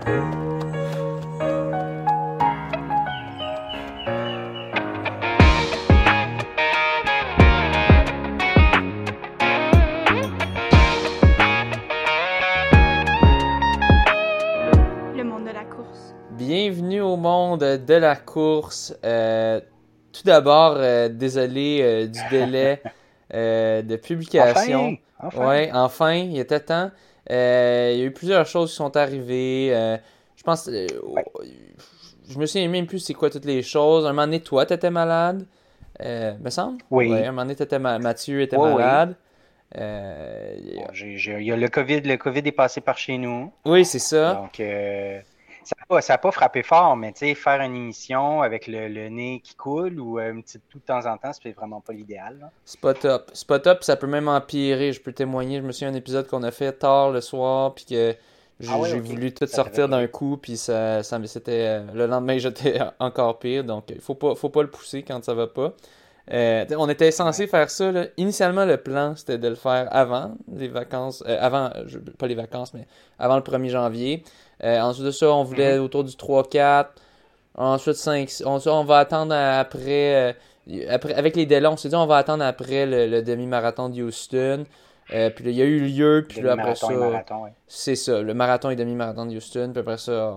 Le monde de la course. Bienvenue au monde de la course. Tout d'abord, désolé du délai de publication. Enfin! Ouais, enfin, il était temps. Il y a eu plusieurs choses qui sont arrivées. Je pense, je me souviens même plus c'est quoi toutes les choses. Un moment donné, toi, t'étais malade, me semble. Oui. Ouais, un moment donné, Mathieu était Oui, oui. malade. Bon, il y a le COVID est passé par chez nous. Oui, c'est ça. Donc, ça a pas frappé fort, mais tu sais, faire une émission avec le nez qui coule ou une petite toux de temps en temps, c'est vraiment pas l'idéal, là. C'est pas top. C'est pas top, ça peut même empirer. Je peux témoigner. Je me souviens d'un épisode qu'on a fait tard le soir, puis que j'ai Ok. voulu tout Ça sortir t'avait d'un coup, puis c'était le lendemain, j'étais encore pire. Donc, faut pas le pousser quand ça va pas. On était censé faire ça, là. Initialement, le plan, c'était de le faire avant les vacances. Pas les vacances, mais avant le 1er janvier. Ensuite de ça, on voulait autour du 3-4. Ensuite, 5. On va attendre après, avec les délais, on s'est dit on va attendre après le demi-marathon de Houston. Puis là, il y a eu lieu, puis là, après ça. Demi-marathon et marathon, oui. C'est ça, le marathon et demi-marathon de Houston. Puis après ça,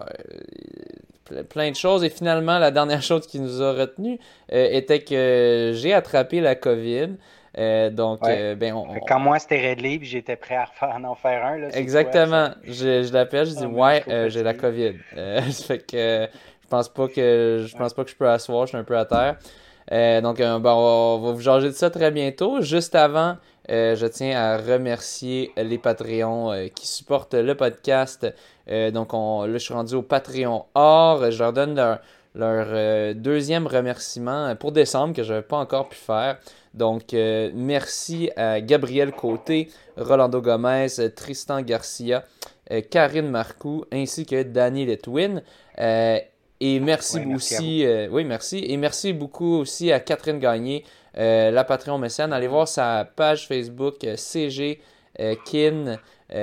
plein de choses. Et finalement, la dernière chose qui nous a retenu était que j'ai attrapé la COVID. Donc, Ouais. Quand moi, c'était Red puis j'étais prêt à en faire un, là, c'est exactement. toi, Je l'appelle, je dis Ah, man, ouais, faut j'ai la fatiguer. COVID. Ça fait que je pense pas que je peux asseoir, je suis un peu à terre. Donc on va vous jaser de ça très bientôt. Juste avant, je tiens à remercier les Patreons qui supportent le podcast. Là, je suis rendu au Patreon Or. Je leur donne leur deuxième remerciement pour décembre que je n'avais pas encore pu faire. Donc, merci à Gabriel Côté, Rolando Gomez, Tristan Garcia, Karine Marcoux, ainsi que Danny Letwin. Et merci Merci aussi, oui, merci. Et merci beaucoup aussi à Catherine Gagné, la Patreon mécène. Allez voir sa page Facebook CG Kin.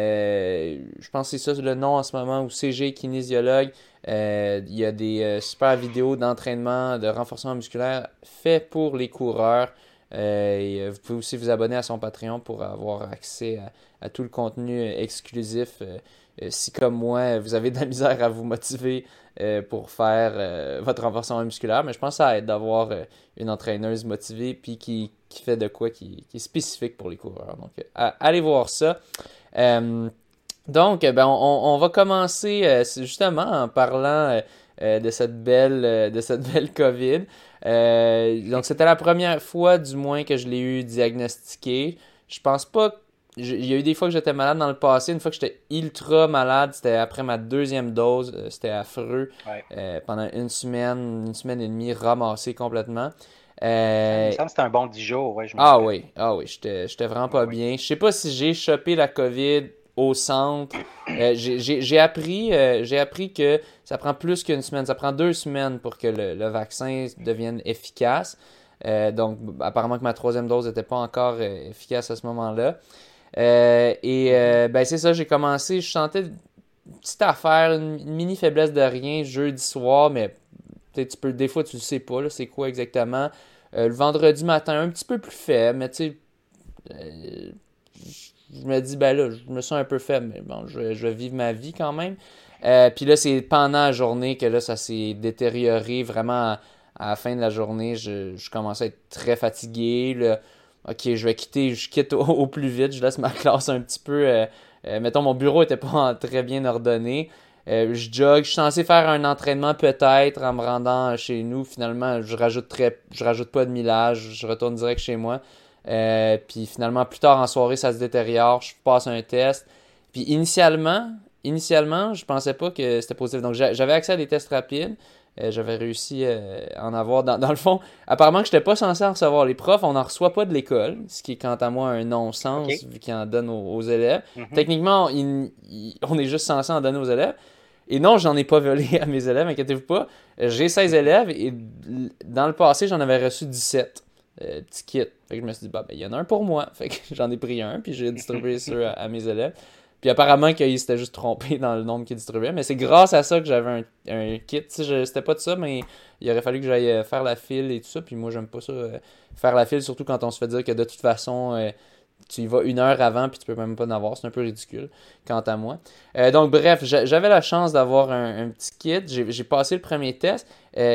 Je pense que c'est ça le nom en ce moment, ou CG Kinésiologue. Il y a des super vidéos d'entraînement, de renforcement musculaire fait pour les coureurs. Vous pouvez aussi vous abonner à son Patreon pour avoir accès à tout le contenu exclusif. Si comme moi, vous avez de la misère à vous motiver pour faire votre renforcement musculaire, mais je pense que ça aide d'avoir une entraîneuse motivée puis qui fait de quoi qui est spécifique pour les coureurs. Donc, allez voir ça. Donc, on va commencer justement en parlant de cette belle COVID. Donc, c'était la première fois, du moins, que je l'ai eu diagnostiqué. Je pense pas. Il y a eu des fois que j'étais malade dans le passé. Une fois que j'étais ultra malade, c'était après ma deuxième dose. C'était affreux. Ouais. Pendant une semaine et demie, ramassé complètement. Il me semble que c'était un bon 10 jours, ouais, je me Ah rappelle. oui, j'étais vraiment pas bien. Je sais pas si j'ai chopé la COVID au centre. J'ai appris que ça prend plus qu'une semaine. Ça prend 2 semaines pour que le vaccin devienne efficace. Donc, apparemment que ma troisième dose n'était pas encore efficace à ce moment-là. C'est ça, j'ai commencé. Je sentais une petite affaire, une mini faiblesse de rien jeudi soir, mais des fois tu le sais pas, là, c'est quoi exactement. Le vendredi matin, un petit peu plus faible, mais tu sais, je me dis, ben là, je me sens un peu faible, mais bon, je vais vivre ma vie quand même. Puis là, c'est pendant la journée que là, ça s'est détérioré vraiment à la fin de la journée. Je commençais à être très fatigué. Là. Ok, je quitte au plus vite, je laisse ma classe un petit peu. Mettons, mon bureau était pas très bien ordonné. Je jogue, je suis censé faire un entraînement peut-être en me rendant chez nous. Finalement, je rajoute pas de millage, je retourne direct chez moi. Puis finalement, plus tard en soirée, ça se détériore, je passe un test. Puis initialement, je pensais pas que c'était positif. Donc j'avais accès à des tests rapides. J'avais réussi à en avoir. Dans le fond, apparemment que je n'étais pas censé en recevoir. Les profs, on n'en reçoit pas de l'école, ce qui est quant à moi un non-sens, OK. vu qu'ils en donnent aux élèves. Mhm. Techniquement, on est juste censé en donner aux élèves. Et non, j'en ai pas volé à mes élèves, inquiétez-vous pas. J'ai 16 élèves et dans le passé, j'en avais reçu 17 petits kits. Fait que je me suis dit, il y en a un pour moi. Fait que j'en ai pris un, puis j'ai distribué ça à mes élèves. Puis apparemment qu'il s'était juste trompé dans le nombre qu'il distribuait. Mais c'est grâce à ça que j'avais un kit. C'était pas de ça, mais il aurait fallu que j'aille faire la file et tout ça. Puis moi, j'aime pas ça, faire la file, surtout quand on se fait dire que de toute façon, tu y vas 1 heure avant puis tu peux même pas en avoir. C'est un peu ridicule, quant à moi. Donc bref, j'avais la chance d'avoir un petit kit. J'ai passé le premier test.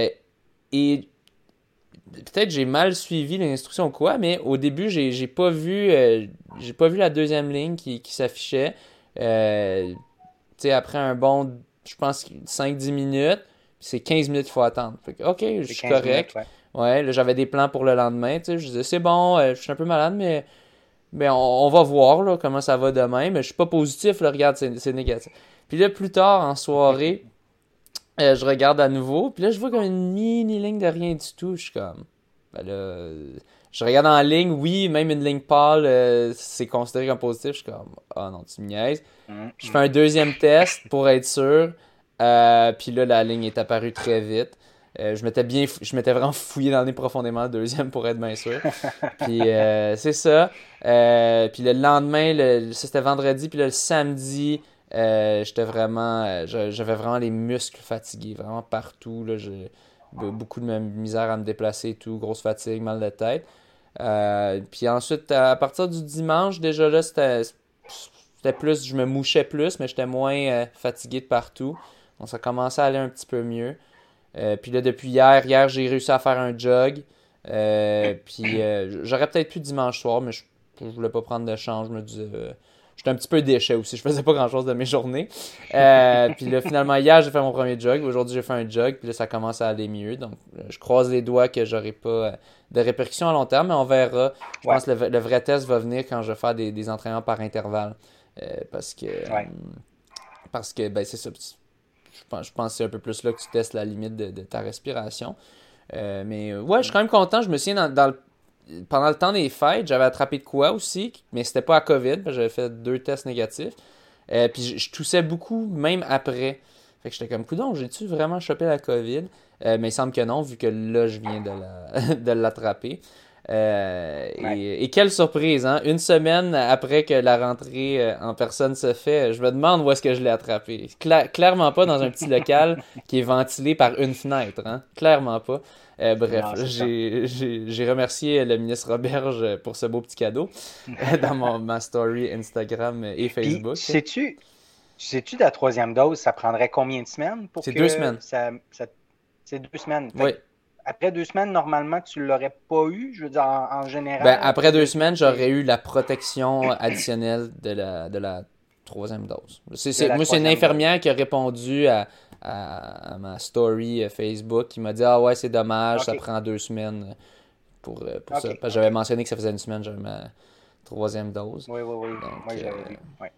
Et peut-être j'ai mal suivi l'instruction ou quoi, mais au début, j'ai pas vu la deuxième ligne qui s'affichait. Tu sais, après un bon, je pense, 5-10 minutes, c'est 15 minutes qu'il faut attendre. Fait que, ok, je suis correct. Minutes, ouais, là, j'avais des plans pour le lendemain. Tu sais, je disais, c'est bon, je suis un peu malade, mais on va voir là, comment ça va demain. Mais je suis pas positif, là, regarde, c'est négatif. Puis là, plus tard, en soirée, je regarde à nouveau, puis là, je vois comme une mini-ligne de rien du tout. Je suis comme, ben là, je regarde en ligne, oui, même une ligne pâle, c'est considéré comme positif. Je suis comme, ah non, tu me niaises. Je fais un deuxième test pour être sûr, puis là, la ligne est apparue très vite. Je m'étais vraiment fouillé dans le nez profondément le deuxième pour être bien sûr. Puis c'est ça. Puis le lendemain, ça c'était vendredi, puis là, le samedi, j'avais vraiment les muscles fatigués, vraiment partout. Là, j'ai beaucoup de misère à me déplacer et tout, grosse fatigue, mal de tête. Puis ensuite, à partir du dimanche, déjà là, c'était plus, je me mouchais plus, mais j'étais moins fatigué de partout. Donc ça commençait à aller un petit peu mieux. Puis là, depuis hier, j'ai réussi à faire un jog. Puis j'aurais peut-être pu dimanche soir, mais je voulais pas prendre de chance. Je me disais, j'étais un petit peu déchet aussi. Je faisais pas grand-chose de mes journées. Puis là, finalement, hier, j'ai fait mon premier jog. Aujourd'hui, j'ai fait un jog. Puis là, ça commence à aller mieux. Donc, je croise les doigts que j'aurai pas de répercussions à long terme, mais on verra. Je pense que le vrai test va venir quand je vais faire des entraînements par intervalle. Parce que ben, c'est ça. Je pense que c'est un peu plus là que tu testes la limite de ta respiration. Mais ouais, je suis quand même content. Je me souviens, pendant le temps des fêtes, j'avais attrapé de quoi aussi, mais c'était pas à COVID. J'avais fait 2 tests négatifs. Puis je toussais beaucoup, même après. Fait que j'étais comme, coudonc, j'ai-tu vraiment chopé la COVID? Mais il semble que non, vu que là, je viens de l'attraper. Et quelle surprise, hein? 1 semaine après que la rentrée en personne se fait, je me demande où est-ce que je l'ai attrapé. Clairement pas dans un petit local qui est ventilé par une fenêtre, hein? Clairement pas. Bref, Non, j'ai remercié le ministre Roberge pour ce beau petit cadeau dans ma story Instagram et Facebook. Puis, sais-tu de la troisième dose, ça prendrait combien de semaines pour C'est que 2 semaines. C'est 2 semaines. Oui. Après 2 semaines, normalement, tu l'aurais pas eu, je veux dire, en général. Ben, après 2 semaines, j'aurais eu la protection additionnelle de la troisième dose. Moi, c'est une infirmière qui a répondu à ma story Facebook qui m'a dit, ah ouais, c'est dommage, ça prend 2 semaines pour ça. Parce que j'avais mentionné que ça faisait 1 semaine, j'avais ma troisième dose. Oui. Donc, Moi, j'avais vu. Ouais.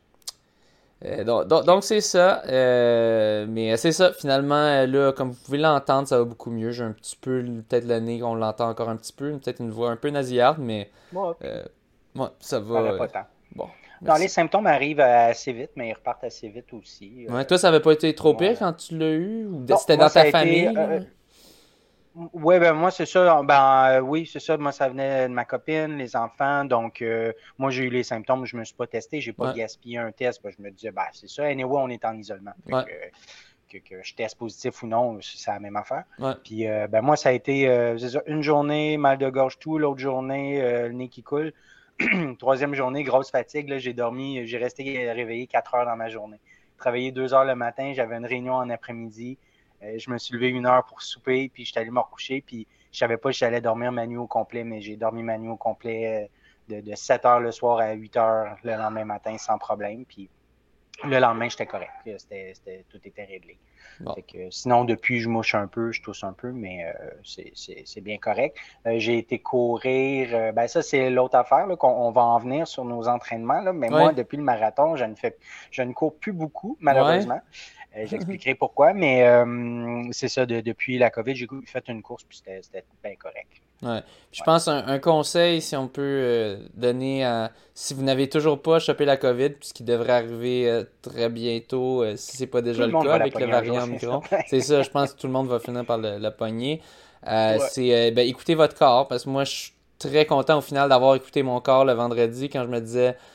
Donc c'est ça. Mais c'est ça, finalement, là, comme vous pouvez l'entendre, ça va beaucoup mieux. J'ai un petit peu, peut-être le nez, on l'entend encore un petit peu, peut-être une voix un peu nasillarde, mais ouais, ça va. Pas tant. Bon. Non, les symptômes arrivent assez vite, mais ils repartent assez vite aussi. Ouais, toi, ça avait pas été trop pire quand tu l'as eu? Ou Non, c'était moi, dans ça a ta été, famille? Oui, ben moi, c'est ça. Oui, c'est ça. Moi, ça venait de ma copine, les enfants. Donc, moi, j'ai eu les symptômes. Je me suis pas testé. J'ai pas gaspillé un test. Ben, je me disais, c'est ça. Anyway, on est en isolement. Que je teste positif ou non, c'est la même affaire. Ouais. Puis, moi, ça a été c'est ça, une journée, mal de gorge tout. L'autre journée, le nez qui coule. Troisième journée, grosse fatigue. Là, j'ai resté réveillé 4 heures dans ma journée. Travaillé 2 heures le matin. J'avais une réunion en après-midi. Je me suis levé 1 heure pour souper, puis je suis allé me recoucher, puis je savais pas si j'allais dormir ma nuit au complet, mais j'ai dormi ma nuit au complet de 7 heures le soir à 8 heures le lendemain matin sans problème, puis le lendemain, j'étais correct. Tout était réglé. Bon. Fait que, sinon, depuis, je mouche un peu, je tousse un peu, mais c'est bien correct. J'ai été courir. Ça, c'est l'autre affaire, là, qu'on va en venir sur nos entraînements. Là, mais moi, depuis le marathon, je ne cours plus beaucoup, malheureusement. J'expliquerai pourquoi, mais c'est ça, depuis la COVID, j'ai fait une course, puis c'était bien correct. Ouais. Puis je pense un conseil, si on peut donner si vous n'avez toujours pas chopé la COVID, puisqu'il devrait arriver très bientôt, si c'est pas déjà le cas avec le variant Omicron. C'est ça, je pense que tout le monde va finir par la pogner. C'est écoutez votre corps, parce que moi je suis très content au final d'avoir écouté mon corps le vendredi quand je me disais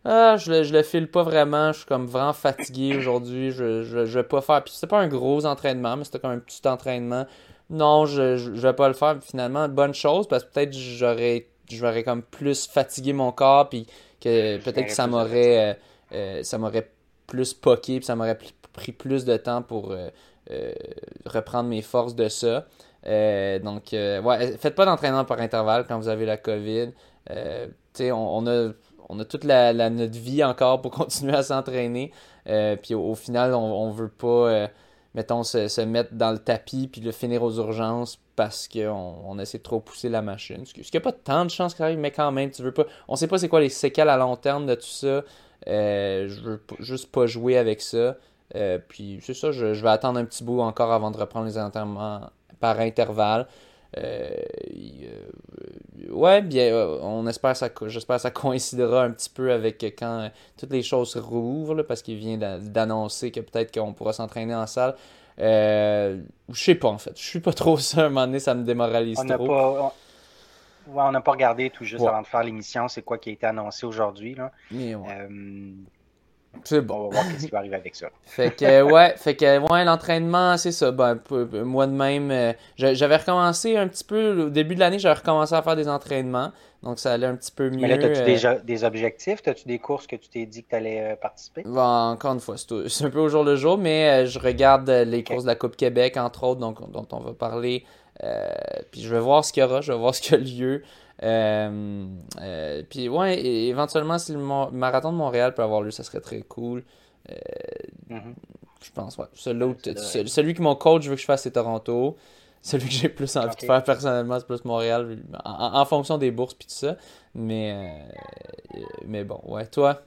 je le file pas vraiment. Je suis comme vraiment fatigué aujourd'hui. Je vais pas faire. Puis c'était pas un gros entraînement, mais c'était comme un petit entraînement. Non, je vais pas le faire. Puis finalement, bonne chose, parce que peut-être j'aurais comme plus fatigué mon corps, puis que peut-être que ça m'aurait plus poqué, puis ça m'aurait pris plus de temps pour reprendre mes forces de ça. Ouais, faites pas d'entraînement par intervalle quand vous avez la COVID. Tu sais, on a toute notre vie encore pour continuer à s'entraîner. Puis au final, on veut pas, mettons, se mettre dans le tapis puis le finir aux urgences parce qu'on essaie de trop pousser la machine. Ce qui n'y a pas tant de chances que ça arrive, mais quand même, tu veux pas. On sait pas c'est quoi les séquelles à long terme de tout ça. Je veux juste pas jouer avec ça. Puis c'est ça, je vais attendre un petit bout encore avant de reprendre les entraînements par intervalle. Ouais, bien, j'espère que ça coïncidera un petit peu avec quand toutes les choses rouvrent, là, parce qu'il vient d'annoncer que peut-être qu'on pourra s'entraîner en salle. Je sais pas en fait, je suis pas trop ça, à un moment donné, ça me démoralise On n'a trop. pas, ouais, on n'a pas regardé tout juste Ouais, avant de faire l'émission, c'est quoi qui a été annoncé aujourd'hui, là. mais ouais, Euh, c'est bon. on va voir qu'est-ce qui va arriver avec ça. Fait que l'entraînement, c'est ça. Ben, moi de même, j'avais recommencé un petit peu, au début de l'année, j'avais recommencé à faire des entraînements, donc ça allait un petit peu Mais mieux. là, as-tu des objectifs? As-tu des courses que tu t'es dit que tu allais participer? Bon, encore une fois, c'est un peu au jour le jour, mais je regarde les OK. courses de la Coupe Québec, entre autres, donc, dont on va parler. Puis je vais voir ce qu'il y aura, je vais voir ce qui a lieu. Puis ouais, éventuellement, si le marathon de Montréal peut avoir lieu, ça serait très cool. Euh, Mhm. je pense, ouais. Ça devrait être. Celui que mon coach veut que je fasse, c'est Toronto. Celui que j'ai plus envie de OK. faire personnellement, c'est plus Montréal, en fonction des bourses puis tout ça. Mais bon, ouais. Toi?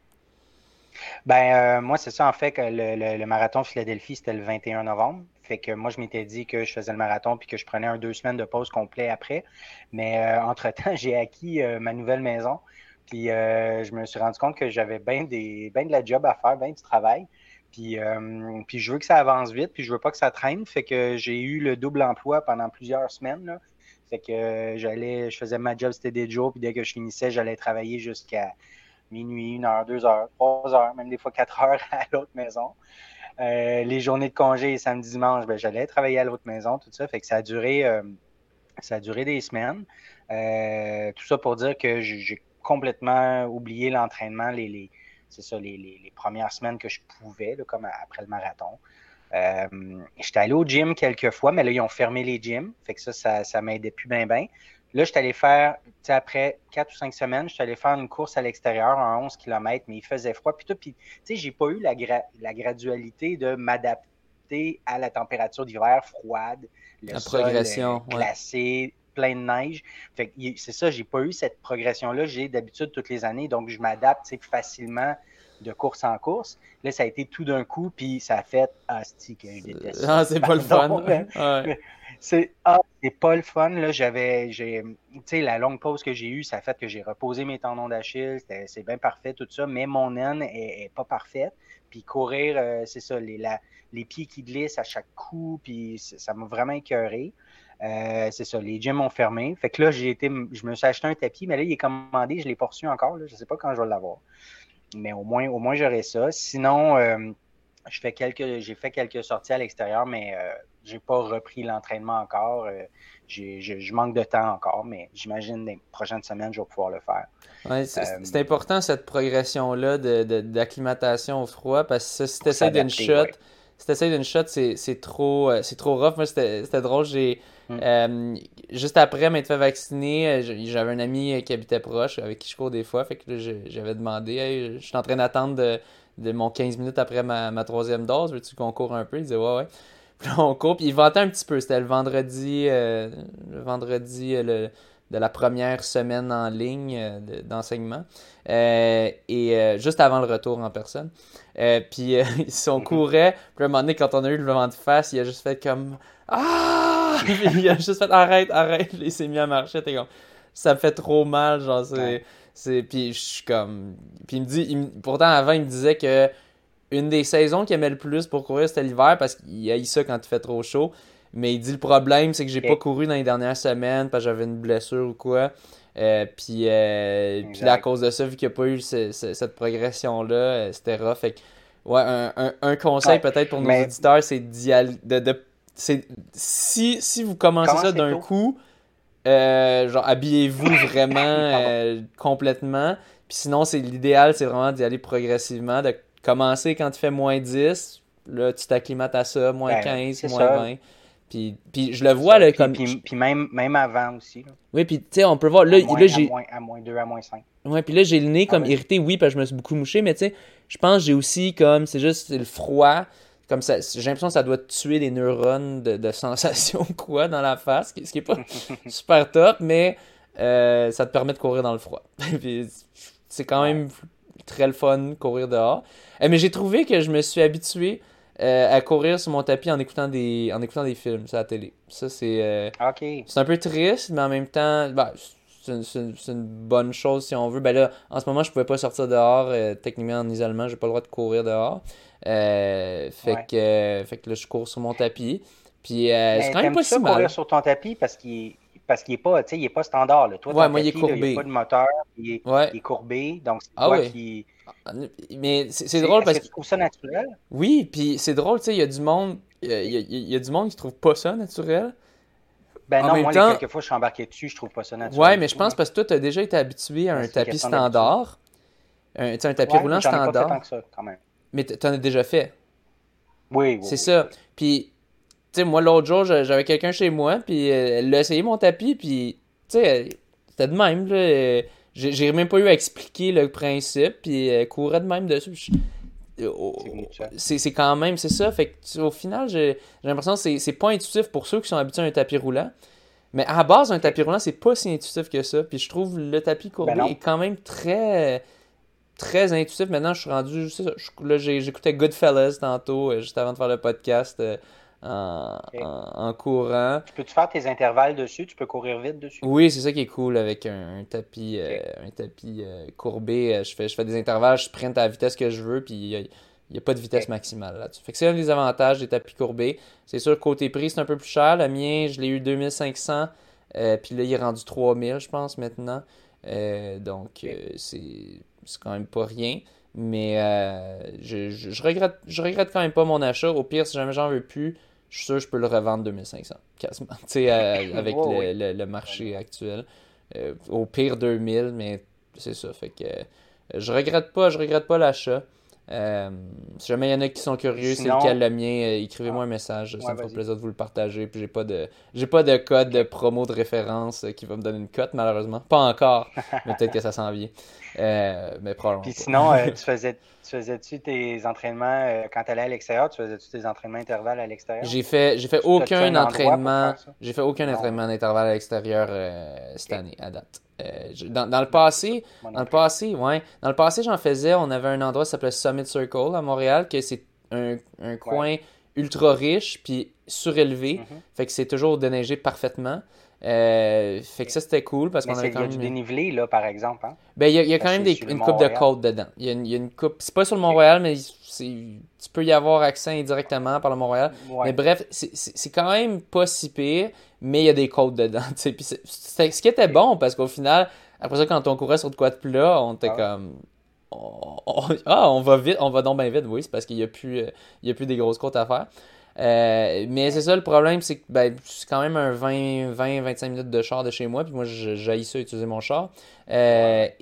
Ben, moi, c'est ça, en fait, que le marathon Philadelphie, c'était le 21 novembre. Fait que moi, je m'étais dit que je faisais le marathon puis que je prenais 2 semaines de pause complet après. Mais entre-temps, j'ai acquis ma nouvelle maison. Puis je me suis rendu compte que j'avais ben de la job à faire, ben du travail. Puis je veux que ça avance vite, puis je veux pas que ça traîne. Fait que j'ai eu le double emploi pendant plusieurs semaines, là. Fait que je faisais ma job, c'était des jours, puis dès que je finissais, j'allais travailler jusqu'à minuit, 1 heure, 2 heures, 3 heures, même des fois 4 heures à l'autre maison. Les journées de congé, samedi, dimanche, ben, j'allais travailler à l'autre maison, tout ça. Fait que ça a duré des semaines. Tout ça pour dire que j'ai complètement oublié l'entraînement, c'est ça, les premières semaines que je pouvais, là, comme après le marathon. J'étais allé au gym quelques fois, mais là, ils ont fermé les gyms. Fait que ça m'aidait plus bien, bien. Là, j'étais allé faire, tu sais, après 4 ou 5 semaines, j'étais allé faire une course à l'extérieur en 11 km, mais il faisait froid. Puis tout, puis, tu sais, j'ai pas eu la gradualité de m'adapter à la température d'hiver froide, le La sol progression, ouais. glacé, plein de neige. Fait que c'est ça, j'ai pas eu cette progression-là. J'ai d'habitude toutes les années, donc je m'adapte, tu sais, facilement de course en course. Là, ça a été tout d'un coup, puis ça a fait c'est que je déteste ça. Ah, c'est pas le fun. Pardon, mais Ouais. c'est pas le fun. Là, tu sais, la longue pause que j'ai eue, ça a fait que j'ai reposé mes tendons d'Achille. C'est bien parfait, tout ça, mais mon aine est pas parfaite. Puis courir, c'est ça, les pieds qui glissent à chaque coup, puis ça m'a vraiment écœuré. C'est ça, les gyms ont fermé. Fait que là, je me suis acheté un tapis, mais là, il est commandé, je l'ai pas reçu encore. Là, je sais pas quand je vais l'avoir. Mais au moins j'aurai ça. Sinon, j'ai fait quelques sorties à l'extérieur, mais j'ai pas repris l'entraînement encore. Je manque de temps encore, mais j'imagine les prochaines semaines, je vais pouvoir le faire. Ouais, c'est important cette progression-là d'acclimatation au froid parce que ça, si Pour t'essayes d'une s'adapter, shot, oui. c'est trop rough. Moi, c'était drôle. Mm. Juste après m'être fait vacciner, j'avais un ami qui habitait proche avec qui je cours des fois. Fait que là, j'avais demandé, hey, je suis en train d'attendre de mon 15 minutes après ma troisième dose. Veux-tu qu'on court un peu? Il disait, ouais, ouais. Puis là, on court, puis il vantait un petit peu. C'était de la première semaine en ligne d'enseignement. Juste avant le retour en personne. Puis si on Mhm. courait, puis à un moment donné, quand on a eu le vent de face, il a juste fait comme Ah! Puis il a juste fait arrête, arrête. Puis il s'est mis à marcher. T'es comme ça me fait trop mal. Genre, Ouais. Puis je suis comme. Puis il me dit. Pourtant, avant, il me disait que une des saisons qu'il aimait le plus pour courir, c'était l'hiver parce qu'il haït ça quand il fait trop chaud. Mais il dit le problème, c'est que j'ai Ok. pas couru dans les dernières semaines parce que j'avais une blessure ou quoi. Puis là, à Exact. cause de ça, vu qu'il n'y a pas eu cette progression-là, c'était rough. Fait que, ouais, un conseil Ouais. peut-être pour nos Mais auditeurs, c'est d'y aller. Si vous commencez ça commencez d'un tôt. coup, genre habillez-vous vraiment Pardon. complètement. Puis sinon, l'idéal, c'est vraiment d'y aller progressivement, de commencer quand il fait -10. Là, tu t'acclimates à ça, moins Ben, 15 c'est moins ça. 20 Puis je le C'est vois, ça. là, Puis même avant aussi, là. Oui, puis tu sais, on peut voir, là j'ai... À moins 2, à moins 5. Ouais, puis là, j'ai le nez Ah, comme vas-y. irrité, oui, parce que je me suis beaucoup mouché, mais tu sais, je pense que j'ai aussi comme, c'est le froid, comme ça, j'ai l'impression que ça doit tuer les neurones de sensation, quoi, dans la face, ce qui est pas super top, mais ça te permet de courir dans le froid. Puis c'est quand Ouais. même très le fun, courir dehors. Mais j'ai trouvé que je me suis habitué à courir sur mon tapis en écoutant des films sur la télé. Ça, OK. c'est un peu triste, mais en même temps, ben, c'est une bonne chose si on veut. Ben là, en ce moment, je pouvais pas sortir dehors. Techniquement, en isolement, j'ai pas le droit de courir dehors. Ouais. Fait que là, je cours sur mon tapis. Puis c'est Mais quand même pas t'aimes-tu si ça courir mal. sur ton tapis parce qu'il est pas, tu sais, il est pas standard, là. Toi, Ouais, ton moi, il est tapis, là, il n'y a pas courbé. de moteur, Ouais. il est courbé, donc c'est Ah toi ouais. qui. Mais c'est drôle Est-ce parce que que tu trouves ça naturel? oui, puis c'est drôle, tu sais, il y a du monde, il y a du monde qui trouve pas ça naturel. Ben En non, même moi, les temps, quelques fois que je suis embarqué dessus, je trouve pas ça ouais, naturel du mais je tout, pense là. parce que toi, t'as déjà été habitué à Mais un c'est une tapis question d'habitude. standard, tu sais, un tapis Ouais, roulant mais j'en ai pas fait tant standard, que ça, quand même. mais t'en as déjà fait. Oui, oui, C'est oui, ça. oui. Puis, tu sais, moi, l'autre jour, j'avais quelqu'un chez moi, puis elle a essayé mon tapis, puis, tu sais, c'était de même, là. J'ai même pas eu à expliquer le principe, puis elle courait de même dessus. C'est venu tout seul. C'est quand même, c'est ça. Fait que, au final, j'ai l'impression que c'est pas intuitif pour ceux qui sont habitués à un tapis roulant. Mais à la base, un OK. tapis roulant, c'est pas si intuitif que ça. Puis je trouve le tapis Ben courbé est non. quand même très intuitif. Maintenant, je suis rendu. C'est ça, là, j'écoutais Goodfellas tantôt, juste avant de faire le podcast OK. en courant. Tu peux-tu faire tes intervalles dessus? Tu peux courir vite dessus? Oui, c'est ça qui est cool avec OK. un tapis courbé. Je fais des intervalles, je sprinte à la vitesse que je veux, puis il y a pas de vitesse OK. maximale là-dessus. Fait que c'est un des avantages des tapis courbés. C'est sûr, côté prix, c'est un peu plus cher. Le mien, je l'ai eu 2500, puis là, il est rendu 3000, je pense, maintenant. Donc, OK. c'est quand même pas rien. Mais je regrette quand même pas mon achat. Au pire, si jamais j'en veux plus, je suis sûr que je peux le revendre 2500, quasiment. Tu sais, avec Oui, oui. le marché actuel. Au pire 2000, mais c'est ça. Fait que je regrette pas l'achat. Si jamais il y en a qui sont curieux, c'est lequel Sinon, le mien, écrivez-moi ah, un message, ça ouais, me fera vas-y. plaisir de vous le partager. Puis j'ai pas de code de OK. promo de référence qui va me donner une cote, malheureusement. Pas encore, mais peut-être que ça s'en vient. Mais probablement Puis pas. sinon, tu faisais-tu tes entraînements quand tu allais à l'extérieur? Tu faisais-tu tes entraînements intervalles à l'extérieur? J'ai fait T'as-tu un endroit pour faire ça? j'ai fait aucun Non, entraînement d'intervalle à l'extérieur cette OK. année, à date. Dans le passé, Moi non plus. ouais, dans le passé, j'en faisais, on avait un endroit qui s'appelait Summit Circle à Montréal, que c'est un Ouais. coin ultra riche, puis surélevé, Mhm. fait que c'est toujours déneigé parfaitement. Fait que OK. ça, c'était cool, parce Mais qu'on avait il y quand a du même... dénivelé, là, par exemple, hein? Ben, il y a quand Parce que même c'est sur le une coupe de Mont-Royal. côte dedans. Il y a une coupe. C'est pas sur le OK. Mont-Royal, mais tu peux y avoir accès indirectement par le Mont-Royal. Mais Ouais. bref, c'est quand même pas si pire, mais il y a des côtes dedans. Tu sais. Puis ce qui était OK. bon, parce qu'au final, après ça, quand on courait sur de quoi de plat, on était Ah ouais. comme. On va vite, on va donc bien vite, oui, c'est parce qu'il y a il y a plus des grosses côtes à faire. Mais c'est Ouais. ça le problème, c'est que ben, c'est quand même un 25 minutes de char de chez moi, puis moi j'haïs ça utiliser mon char. Ouais, ouais.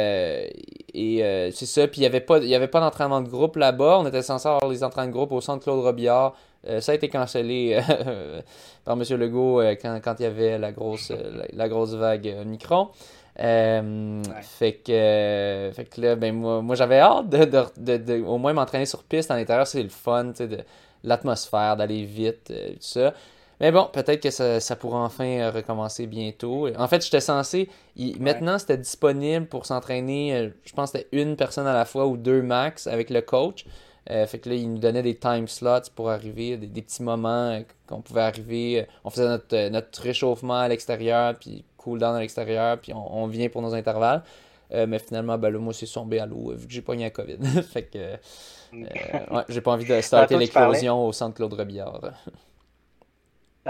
C'est ça, puis il y avait pas d'entraînement de groupe là-bas, on était censé avoir les entraînements de groupe au centre Claude Robillard. Ça a été cancellé par M. Legault quand il y avait la grosse vague Omicron. Ouais. Fait que là, ben moi j'avais hâte de au moins m'entraîner sur piste à l'intérieur, c'est le fun, tu sais, de l'atmosphère, d'aller vite, tout ça. Mais bon, peut-être que ça pourra enfin recommencer bientôt. En fait, j'étais censé. Ouais. Maintenant, c'était disponible pour s'entraîner, je pense que c'était une personne à la fois ou deux max avec le coach. Fait que là, il nous donnait des time slots pour arriver, des petits moments qu'on pouvait arriver. On faisait notre réchauffement à l'extérieur, puis cool down à l'extérieur, puis on vient pour nos intervalles. Mais finalement, ben là, moi, c'est tombé à l'eau vu que j'ai pogné la COVID. Fait que, ouais, j'ai pas envie de starter Tantôt, tu parlais. l'éclosion au centre Claude Robillard.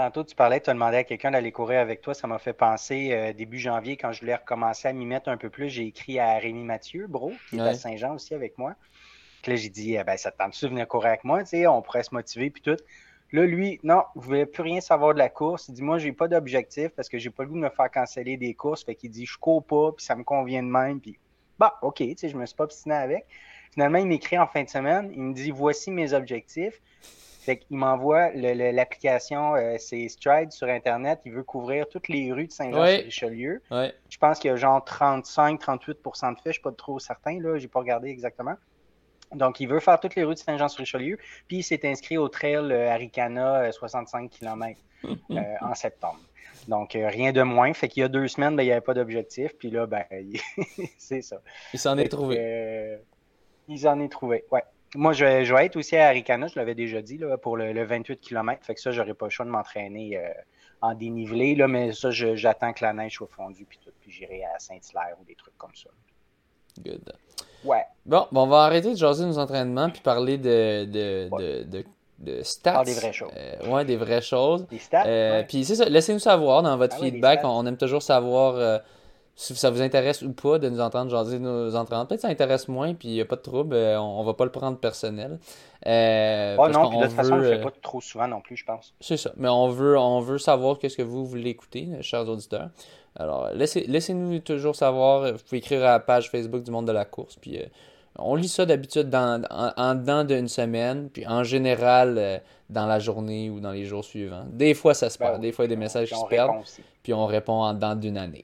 Tantôt, tu parlais, tu as demandé à quelqu'un d'aller courir avec toi. Ça m'a fait penser, début janvier, quand je voulais recommencer à m'y mettre un peu plus, j'ai écrit à Rémi Mathieu, bro, qui est à Ouais. Saint-Jean aussi avec moi. Puis là, j'ai dit, ben, ça te tente-tu de venir courir avec moi? Tu sais, on pourrait se motiver, puis tout. Là, lui, non, il ne voulait plus rien savoir de la course. Il dit, moi, j'ai pas d'objectif parce que j'ai pas le goût de me faire canceller des courses. Fait qu'il dit, je cours pas, puis ça me convient de même. Puis, bah, OK, tu sais, je me suis pas obstiné avec. Finalement, il m'écrit en fin de semaine. Il me dit, voici mes objectifs. Fait qu'il m'envoie l'application, c'est Stride sur Internet. Il veut couvrir toutes les rues de Ouais. Saint-Jean-sur-Richelieu. Ouais. Je pense qu'il y a genre 35-38% de fait. Je ne suis pas trop certain, là. Je n'ai pas regardé exactement. Donc, il veut faire toutes les rues de Saint-Jean-sur-Richelieu. Puis, il s'est inscrit au trail Aricana 65 km en septembre. Donc, rien de moins. Fait qu'il y a 2 semaines, ben, il n'y avait pas d'objectif. Puis là, ben, c'est ça. Il s'en est trouvé. Ils en ont trouvé, ouais. Moi, je vais être aussi à Aricana, je l'avais déjà dit, là, pour le 28 km. Fait que ça, j'aurais pas le choix de m'entraîner en dénivelé. Là, mais ça, j'attends que la neige soit fondue puis tout. Puis j'irai à Saint-Hilaire ou des trucs comme ça. Good. Ouais. Bon, on va arrêter de jaser nos entraînements puis parler Ouais. de stats. Ah, des vraies choses. Ouais, des vraies choses. Des stats, ouais. Puis c'est ça, laissez-nous savoir dans votre Ah ouais, des feedback. stats. On aime toujours savoir si ça vous intéresse ou pas de nous entendre jaser nos entraînements. Peut-être que ça intéresse moins, puis il n'y a pas de trouble. On va pas le prendre personnel. Oh Parce non, puis qu'on de toute façon, je veut. ne le fais pas trop souvent non plus, je pense. C'est ça. Mais on veut savoir qu'est-ce que vous voulez écouter, chers auditeurs. Alors, laissez-nous toujours savoir. Vous pouvez écrire à la page Facebook du Monde de la course. Puis, on lit ça d'habitude en dedans d'une semaine. Puis, en général, dans la journée ou dans les jours suivants. Des fois, ça se Ben perd. Des oui, fois, il y a puis des messages puis qui se on perdent. répond aussi. Puis, on répond en dedans d'une année.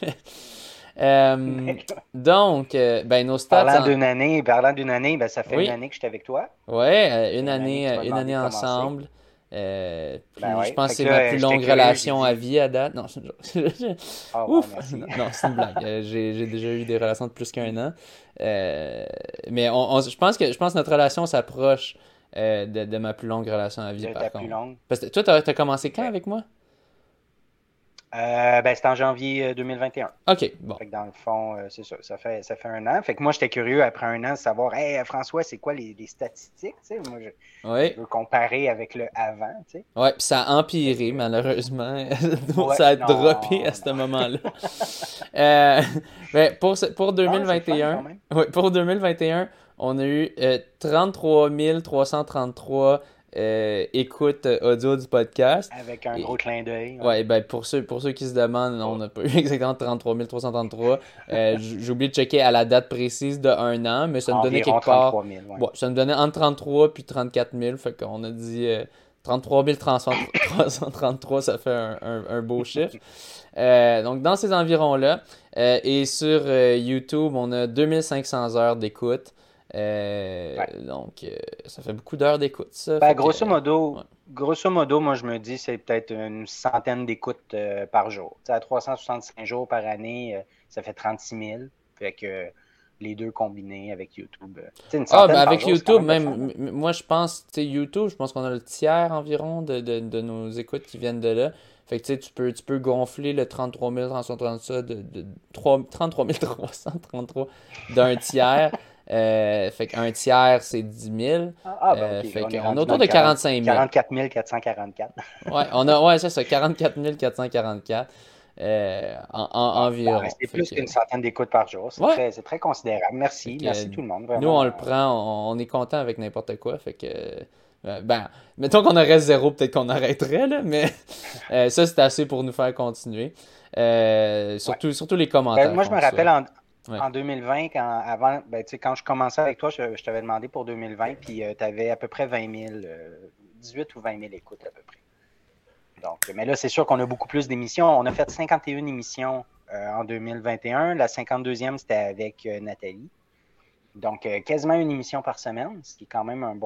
Mais là, Donc, ben, nos stats. parlant d'une année, ben, ça fait une Oui. année que j'étais avec toi. Ouais, Ça fait une année que tu m'as une demandé année de commencer. ensemble. Ben Je ouais. pense que Fait c'est que ma là, plus j'étais longue curieux, j'ai relation à dit. vie à date. Non, c'est une joke. Ah ouais, Ouf! merci. Non, non, c'est une blague. J'ai déjà eu des relations de plus qu'un an. Mais je pense que notre relation s'approche de ma plus longue relation à vie, De par ta plus contre. longue. Parce que toi, t'as commencé quand Ok. avec moi? Ben, c'était en janvier 2021. Ok, bon. Fait que dans le fond, c'est ça. Ça fait un an. Fait que moi, j'étais curieux après un an de savoir, hey, François, c'est quoi les statistiques? Tu sais, moi, je Oui. veux comparer avec le avant. Tu sais. Ouais, puis ça a Fait empiré, que, malheureusement. ouais, Ça a droppé à non, ce non. moment-là. Euh, ben, pour Ah, c'est le fun quand 2021, même. ouais, pour 2021, on a eu 33 333 écoutes audio du podcast. Avec un gros Et, clin d'œil. Ouais. ouais, ben pour ceux qui se demandent, on Oh. n'a pas eu exactement 33 333. J'ai oublié de checker à la date précise de un an, mais ça nous donnait Environ quelque part. 33 000. Ouais. Ouais, ça nous donnait entre 33 puis 34 000. Fait qu'on a dit 33 333, ça fait un beau chiffre. Donc, dans ces environs-là. Et sur YouTube, on a 2500 heures d'écoute. Ouais. Donc, ça fait beaucoup d'heures d'écoute, ça. Ben, Fait que, ouais. grosso modo, moi, je me dis c'est peut-être une centaine d'écoutes par jour. Tu sais, à 365 jours par année, ça fait 36 000. Fait que les deux combinés avec YouTube. Tu sais, une Ah, ben centaine par avec jour, c'est quand YouTube, même le fun. même, moi je pense, tu sais, YouTube, je pense qu'on a le tiers environ de nos écoutes qui viennent de là. Fait que tu sais, tu peux gonfler le 33 330 ça de 33 333 d'un tiers. Fait qu'un tiers, c'est 10 000. Ben OK, Fait on est qu'on est rendu dans autour le de 45 000. 44 444. Ouais, c'est ça, 44 444 Ben, environ. c'est Fait plus que, qu'une centaine d'écoutes par jour. ouais, C'est très considérable. fait Merci. que, Merci tout le monde, nous, vraiment. on le prend, on est content avec n'importe quoi. Fait que, ben, mettons qu'on aurait zéro, peut-être qu'on arrêterait, là, mais ça, c'est assez pour nous faire continuer. Ouais. Surtout les Ben, commentaires moi, je qu'on me reçoit. rappelle Ouais. en 2020, ben, tu sais, quand je commençais avec toi, je t'avais demandé pour 2020, puis tu avais à peu près 20 000, 18 ou 20 000 écoutes à peu près. Donc, mais là, c'est sûr qu'on a beaucoup plus d'émissions. On a fait 51 émissions en 2021. La 52e, c'était avec Nathalie. Donc, quasiment une émission par semaine, ce qui est quand même un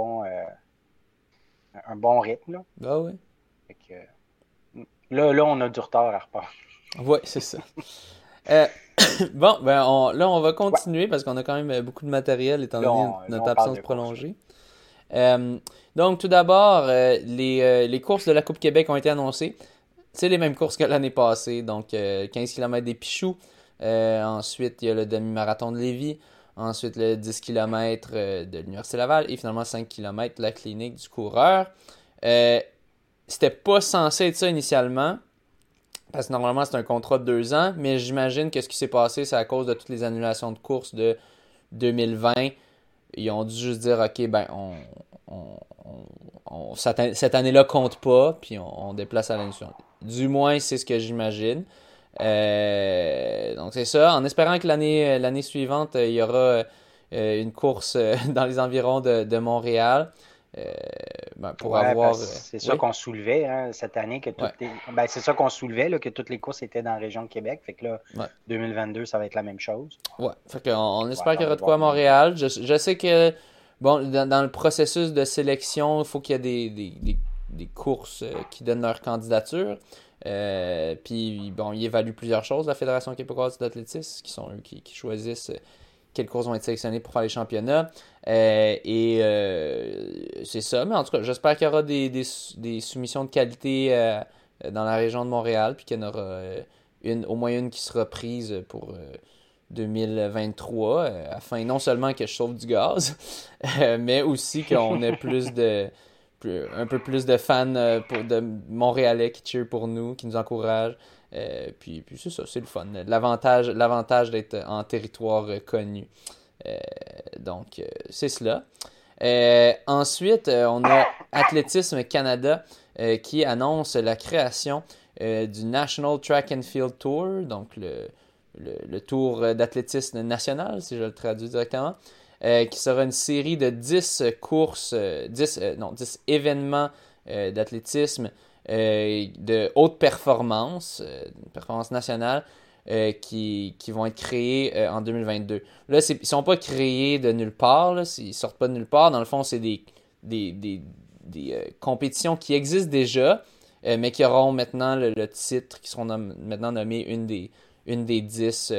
bon rythme. Là. Ah ouais. Fait que, là, on a du retard à reprendre. Ouais, c'est ça. Euh, bon, ben, là, on va Ouais. continuer parce qu'on a quand même beaucoup de matériel étant Là, donné on notre parle absence de course. Là. prolongée. Donc, tout d'abord, les courses de la Coupe Québec ont été annoncées. C'est les mêmes courses que l'année passée. Donc, 15 km des Pichoux. Ensuite, il y a le demi-marathon de Lévis. Ensuite, le 10 km de l'Université Laval. Et finalement, 5 km de la clinique du coureur. Euh, c'était pas censé être ça initialement, parce que normalement c'est un contrat de 2 ans, mais j'imagine que ce qui s'est passé, c'est à cause de toutes les annulations de courses de 2020. Ils ont dû juste dire, OK, ben, cette année-là compte pas, puis on déplace à l'année suivante. Du moins, c'est ce que j'imagine. Donc, c'est ça. En espérant que l'année suivante, il y aura une course dans les environs de Montréal. Pour Ouais, avoir. c'est ça Oui? qu'on soulevait cette année, que Ouais. c'est ça qu'on soulevait, là, que toutes les courses étaient dans la région de Québec. Fait que là, Ouais. 2022, ça va être la même chose. Ouais. Fait qu'on Ouais, espère qu'il y on aura va de quoi à voir. Montréal. Je sais que, bon, dans le processus de sélection, il faut qu'il y ait des courses qui donnent leur candidature. Puis, bon, ils évaluent plusieurs choses, la Fédération québécoise d'athlétisme, qui sont eux qui choisissent quelles courses vont être sélectionnées pour faire les championnats. C'est ça. Mais en tout cas, j'espère qu'il y aura des soumissions de qualité dans la région de Montréal, puis qu'il y en aura au moins une qui sera prise pour 2023, afin non seulement que je sauve du gaz, mais aussi qu'on ait un peu plus de fans de Montréalais qui cheer pour nous, qui nous encouragent. Puis c'est ça, c'est le fun. L'avantage d'être en territoire connu. Donc, c'est cela. Ensuite, on a Athlétisme Canada qui annonce la création du National Track and Field Tour, donc le tour d'athlétisme national, si je le traduis directement, qui sera une série de 10 courses, 10 événements d'athlétisme de haute performance, performance nationale, qui vont être créés en 2022. Là, ils ne sont pas créés de nulle part, là, ils ne sortent pas de nulle part. Dans le fond, c'est des compétitions qui existent déjà, mais qui auront maintenant le titre, qui seront maintenant nommées une des 10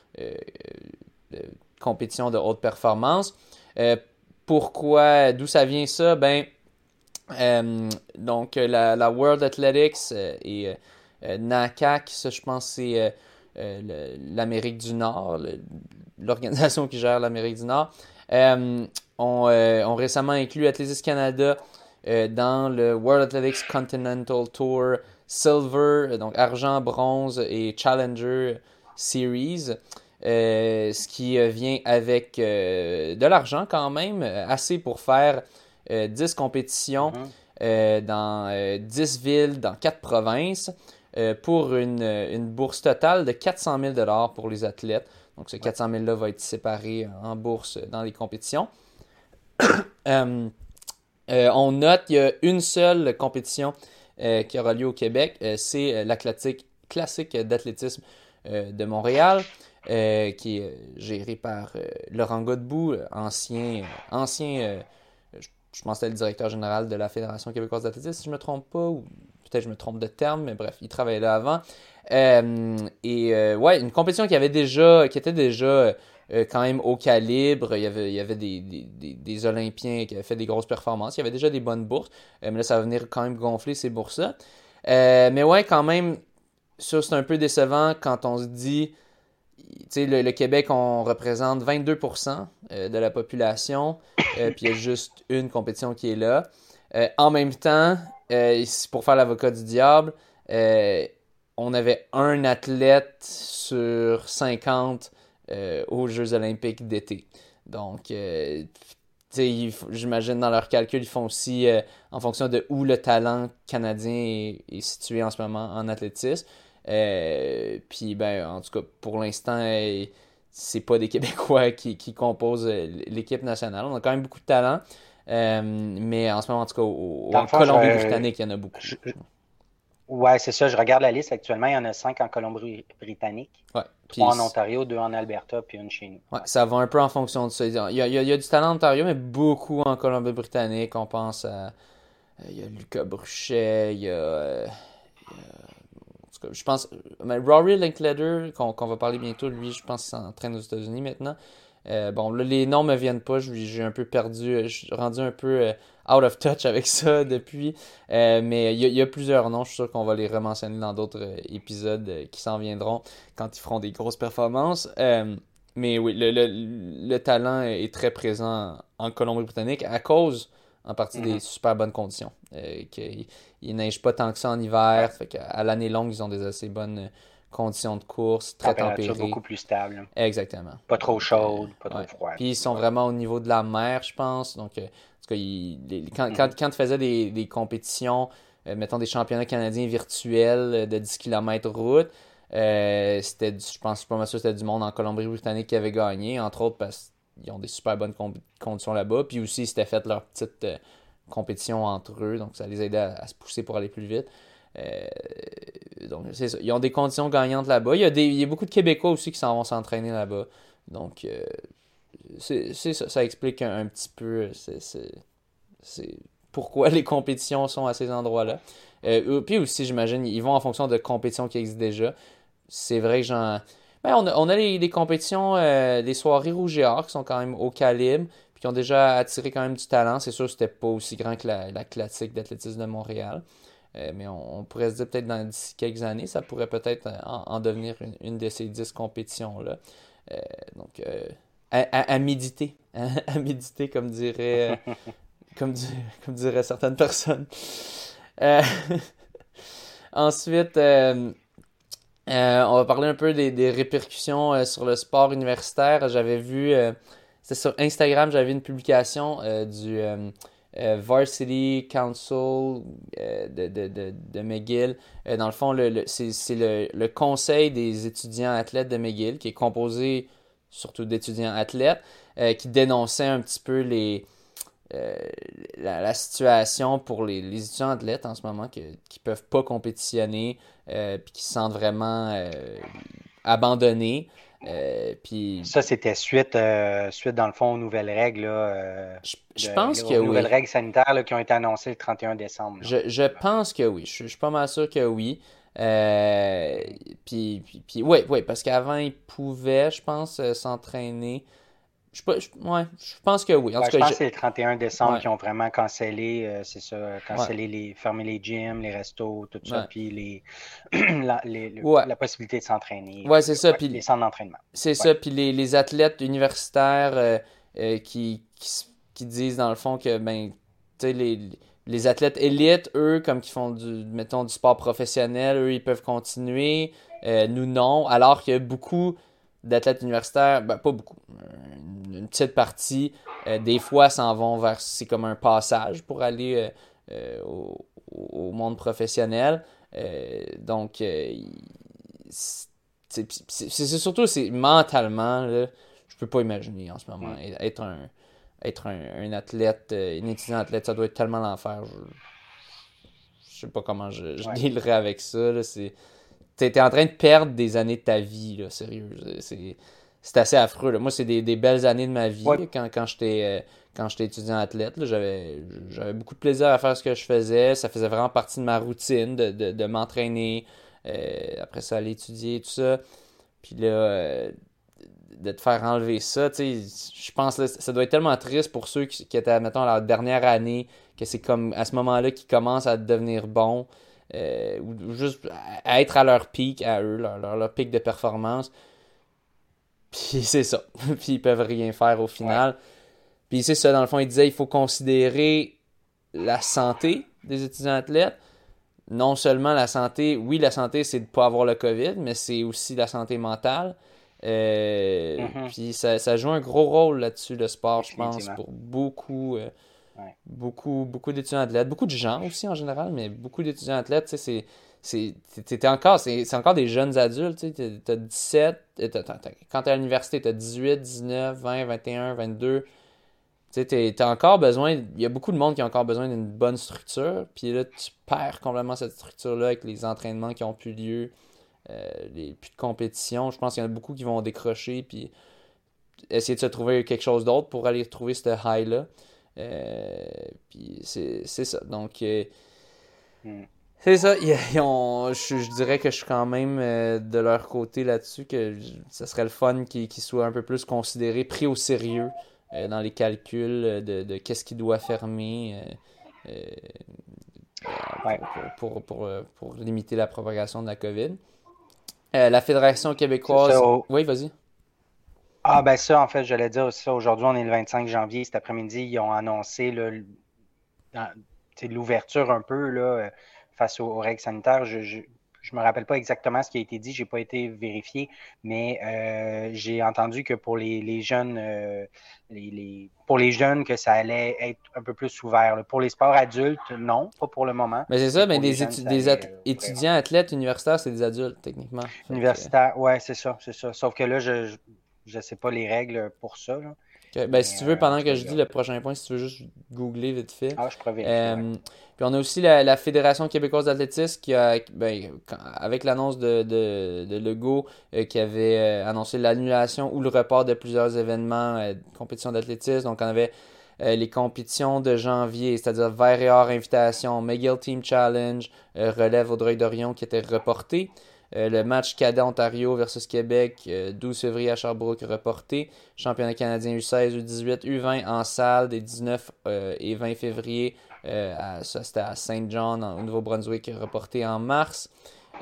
compétitions de haute performance. D'où ça vient ça? Donc, la World Athletics et NACAC, ça, je pense, c'est l'Amérique du Nord, l'organisation qui gère l'Amérique du Nord, ont récemment inclus Athletics Canada dans le World Athletics Continental Tour Silver, donc argent, bronze et Challenger Series. Ce qui vient avec de l'argent quand même, assez pour faire 10 compétitions dans 10 villes, dans 4 provinces, pour une bourse totale de 400 000 $ pour les athlètes. Donc, ce 400 000 $-là va être séparé en bourse dans les compétitions. On note qu'il y a une seule compétition qui aura lieu au Québec, c'est l'athlétique classique d'athlétisme de Montréal, qui est géré par Laurent Godbout, ancien je pense que c'était le directeur général de la Fédération québécoise d'athlétisme, si je ne me trompe pas, ou peut-être je me trompe de terme, mais bref, il travaillait là avant. Ouais, une compétition qui était déjà quand même au calibre. Il y avait des Olympiens qui avaient fait des grosses performances. Il y avait déjà des bonnes bourses. Mais là, ça va venir quand même gonfler ces bourses-là. Mais ouais, quand même, ça, c'est un peu décevant quand on se dit, tu sais, le Québec, on représente 22% de la population, puis il y a juste une compétition qui est là. En même temps, pour faire l'avocat du diable, on avait un athlète sur 50 aux Jeux olympiques d'été. Donc, j'imagine dans leurs calculs, ils font aussi en fonction de où le talent canadien est situé en ce moment en athlétisme. Puis, en tout cas, pour l'instant, c'est pas des Québécois qui composent l'équipe nationale. On a quand même beaucoup de talent. Mais en ce moment, en tout cas, en Colombie-Britannique, il y en a beaucoup. Ouais, c'est ça. Je regarde la liste actuellement. Il y en a 5 en Colombie-Britannique. Ouais. 3 en Ontario, 2 en Alberta, puis une chez nous. Ouais, ça va un peu en fonction de ça. Il y a du talent en Ontario, mais beaucoup en Colombie-Britannique. On pense à... Il y a Lucas Bruchet, il y a en tout cas, je pense... Mais Rory Linkletter, qu'on va parler bientôt, lui, je pense qu'il s'entraîne aux États-Unis maintenant. Bon, là, les noms me viennent pas. J'ai un peu perdu. Je suis rendu un peu out of touch avec ça depuis. Mais il y a plusieurs noms. Je suis sûr qu'on va les rementionner dans d'autres épisodes qui s'en viendront quand ils feront des grosses performances. Mais oui, le talent est très présent en Colombie-Britannique à cause, en partie des super bonnes conditions. Qu'il ne neige pas tant que ça en hiver. Fait qu'à l'année longue, ils ont des assez bonnes conditions de course, très Température tempérées. beaucoup plus stable. Exactement. Pas trop Donc, chaude, pas trop ouais. froide. Puis ils sont vraiment au niveau de la mer, je pense. Donc, en tout cas, quand tu faisais des compétitions, mettons des championnats canadiens virtuels de 10 km route, je pense pas mal sûr que c'était du monde en Colombie-Britannique qui avait gagné, entre autres parce qu'ils ont des super bonnes conditions là-bas. Puis aussi, ils s'étaient fait leur petite compétition entre eux, donc ça les aidait à se pousser pour aller plus vite. Donc, c'est ça. Ils ont des conditions gagnantes là-bas. Il y a beaucoup de Québécois aussi qui s'en vont s'entraîner là-bas. Donc, c'est ça. Ça explique un petit peu c'est pourquoi les compétitions sont à ces endroits-là. Puis aussi, j'imagine, ils vont en fonction de compétitions qui existent déjà. C'est vrai que on a les compétitions, les soirées rouge et or qui sont quand même au calibre, puis qui ont déjà attiré quand même du talent. C'est sûr que c'était pas aussi grand que la classique d'athlétisme de Montréal. Mais on pourrait se dire peut-être d'ici quelques années, ça pourrait peut-être en devenir une de ces 10 compétitions-là. Donc, à méditer. À méditer, comme diraient certaines personnes. Euh, Ensuite, on va parler un peu des répercussions sur le sport universitaire. J'avais vu, c'était sur Instagram, j'avais vu une publication du Varsity Council de McGill. Dans le fond, c'est le conseil des étudiants athlètes de McGill, qui est composé surtout d'étudiants athlètes, qui dénonçait un petit peu euh, la situation pour les étudiants athlètes en ce moment qui ne peuvent pas compétitionner puis qui se sentent vraiment abandonnés. Puis Ça, c'était suite dans le fond aux nouvelles règles, là, je pense que aux nouvelles oui. règles sanitaires là, qui ont été annoncées le 31 décembre. Là. Je pense que oui. Je suis pas mal sûr que oui. Euh, puis ouais, parce qu'avant, ils pouvaient, je pense, s'entraîner. Ouais, je pense que oui. En Ouais, tout je cas, pense que c'est le 31 décembre ouais, qui ont vraiment cancellé, c'est ça, ouais, fermé les gyms, les restos, tout ça, ouais. puis Ouais, la possibilité de s'entraîner, ouais, puis c'est ça. ouais, les Puis centres d'entraînement. c'est Ouais. ça. Puis les athlètes universitaires qui disent dans le fond que ben, tu sais, les athlètes élites, eux, comme qui font mettons, du sport professionnel, eux, ils peuvent continuer. Nous, non. Alors qu'il y a beaucoup d'athlètes universitaires, ben pas beaucoup, une petite partie, des fois s'en vont vers, c'est comme un passage pour aller au monde professionnel. Donc, c'est surtout, c'est mentalement, là, je peux pas imaginer en ce moment. Mm. Être un athlète, une étudiant athlète, ça doit être tellement l'enfer. Je sais pas comment je Ouais. dealerais avec ça. Là. T'es en train de perdre des années de ta vie, là, sérieux. C'est assez affreux. Là. Moi, c'est des belles années de ma vie Ouais. là, quand j'étais étudiant athlète. Là, j'avais beaucoup de plaisir à faire ce que je faisais. Ça faisait vraiment partie de ma routine de m'entraîner. Après ça, aller étudier, tout ça. Puis là, de te faire enlever ça, tu sais, je pense que ça doit être tellement triste pour ceux qui étaient, mettons, à leur dernière année, que c'est comme à ce moment-là qu'ils commencent à devenir bons, ou juste à être à leur pic, à eux, leur pic de performance. Puis c'est ça. Puis ils peuvent rien faire au Ouais. final. Puis c'est ça, dans le fond, il disait il faut considérer la santé des étudiants athlètes. Non seulement la santé, oui, la santé, c'est de ne pas avoir le COVID, mais c'est aussi la santé mentale. Mhm. Puis ça joue un gros rôle là-dessus, le sport, je pense, Définitivement. pour beaucoup, Ouais. beaucoup d'étudiants athlètes, beaucoup de gens aussi en général, mais beaucoup d'étudiants athlètes, tu sais, c'est encore des jeunes adultes, tu sais, t'as 17, quand t'es à l'université, t'as 18, 19, 20, 21, 22, tu sais, t'as encore besoin, il y a beaucoup de monde qui a encore besoin d'une bonne structure, puis là, tu perds complètement cette structure-là avec les entraînements qui ont plus lieu, les plus de compétition. Je pense qu'il y en a beaucoup qui vont décrocher, puis essayer de se trouver quelque chose d'autre pour aller trouver ce high-là. Puis c'est ça. Donc, Mm. c'est ça. Je dirais que je suis quand même de leur côté là-dessus, que ça serait le fun qu'ils soient un peu plus considérés, pris au sérieux dans les calculs de qu'est-ce qui doit fermer euh, Ouais. pour limiter la propagation de la COVID. La Fédération C'est ça. québécoise. Oui, vas-y. Ah ben ça, en fait, j'allais dire ça. Aujourd'hui, on est le 25 janvier. Cet après-midi, ils ont annoncé là, l'ouverture un peu là, face aux règles sanitaires. Je me rappelle pas exactement ce qui a été dit, j'ai pas été vérifié, mais j'ai entendu que pour les jeunes, pour les jeunes, que ça allait être un peu plus ouvert. Là. Pour les sports adultes, non, pas pour le moment. Mais c'est Mais ça, mais pour les jeunes, ça allait ouvrir. étudiants, athlètes universitaires, c'est des adultes, techniquement. Fait que, Universitaire, ouais, c'est ça, c'est ça. Sauf que là, je sais pas les règles pour ça, là. ben, si Mais tu veux, en pendant tout que cas, je dis le prochain point, si tu veux juste googler vite fait. je pourrais vérifier, ouais. Puis on a aussi la Fédération québécoise d'athlétisme qui a, ben, avec l'annonce de Legault, qui avait annoncé l'annulation ou le report de plusieurs événements, compétitions d'athlétisme. Donc on avait les compétitions de janvier, c'est-à-dire Vert et Or Invitation, McGill Team Challenge, Relève Vaudreuil-Dorion qui étaient reportés. Le match cadet Ontario versus Québec, 12 février à Sherbrooke reporté. Championnat canadien U16, U18, U20 en salle des 19 et 20 février. Ça, c'était à Saint John, au Nouveau-Brunswick, reporté en mars.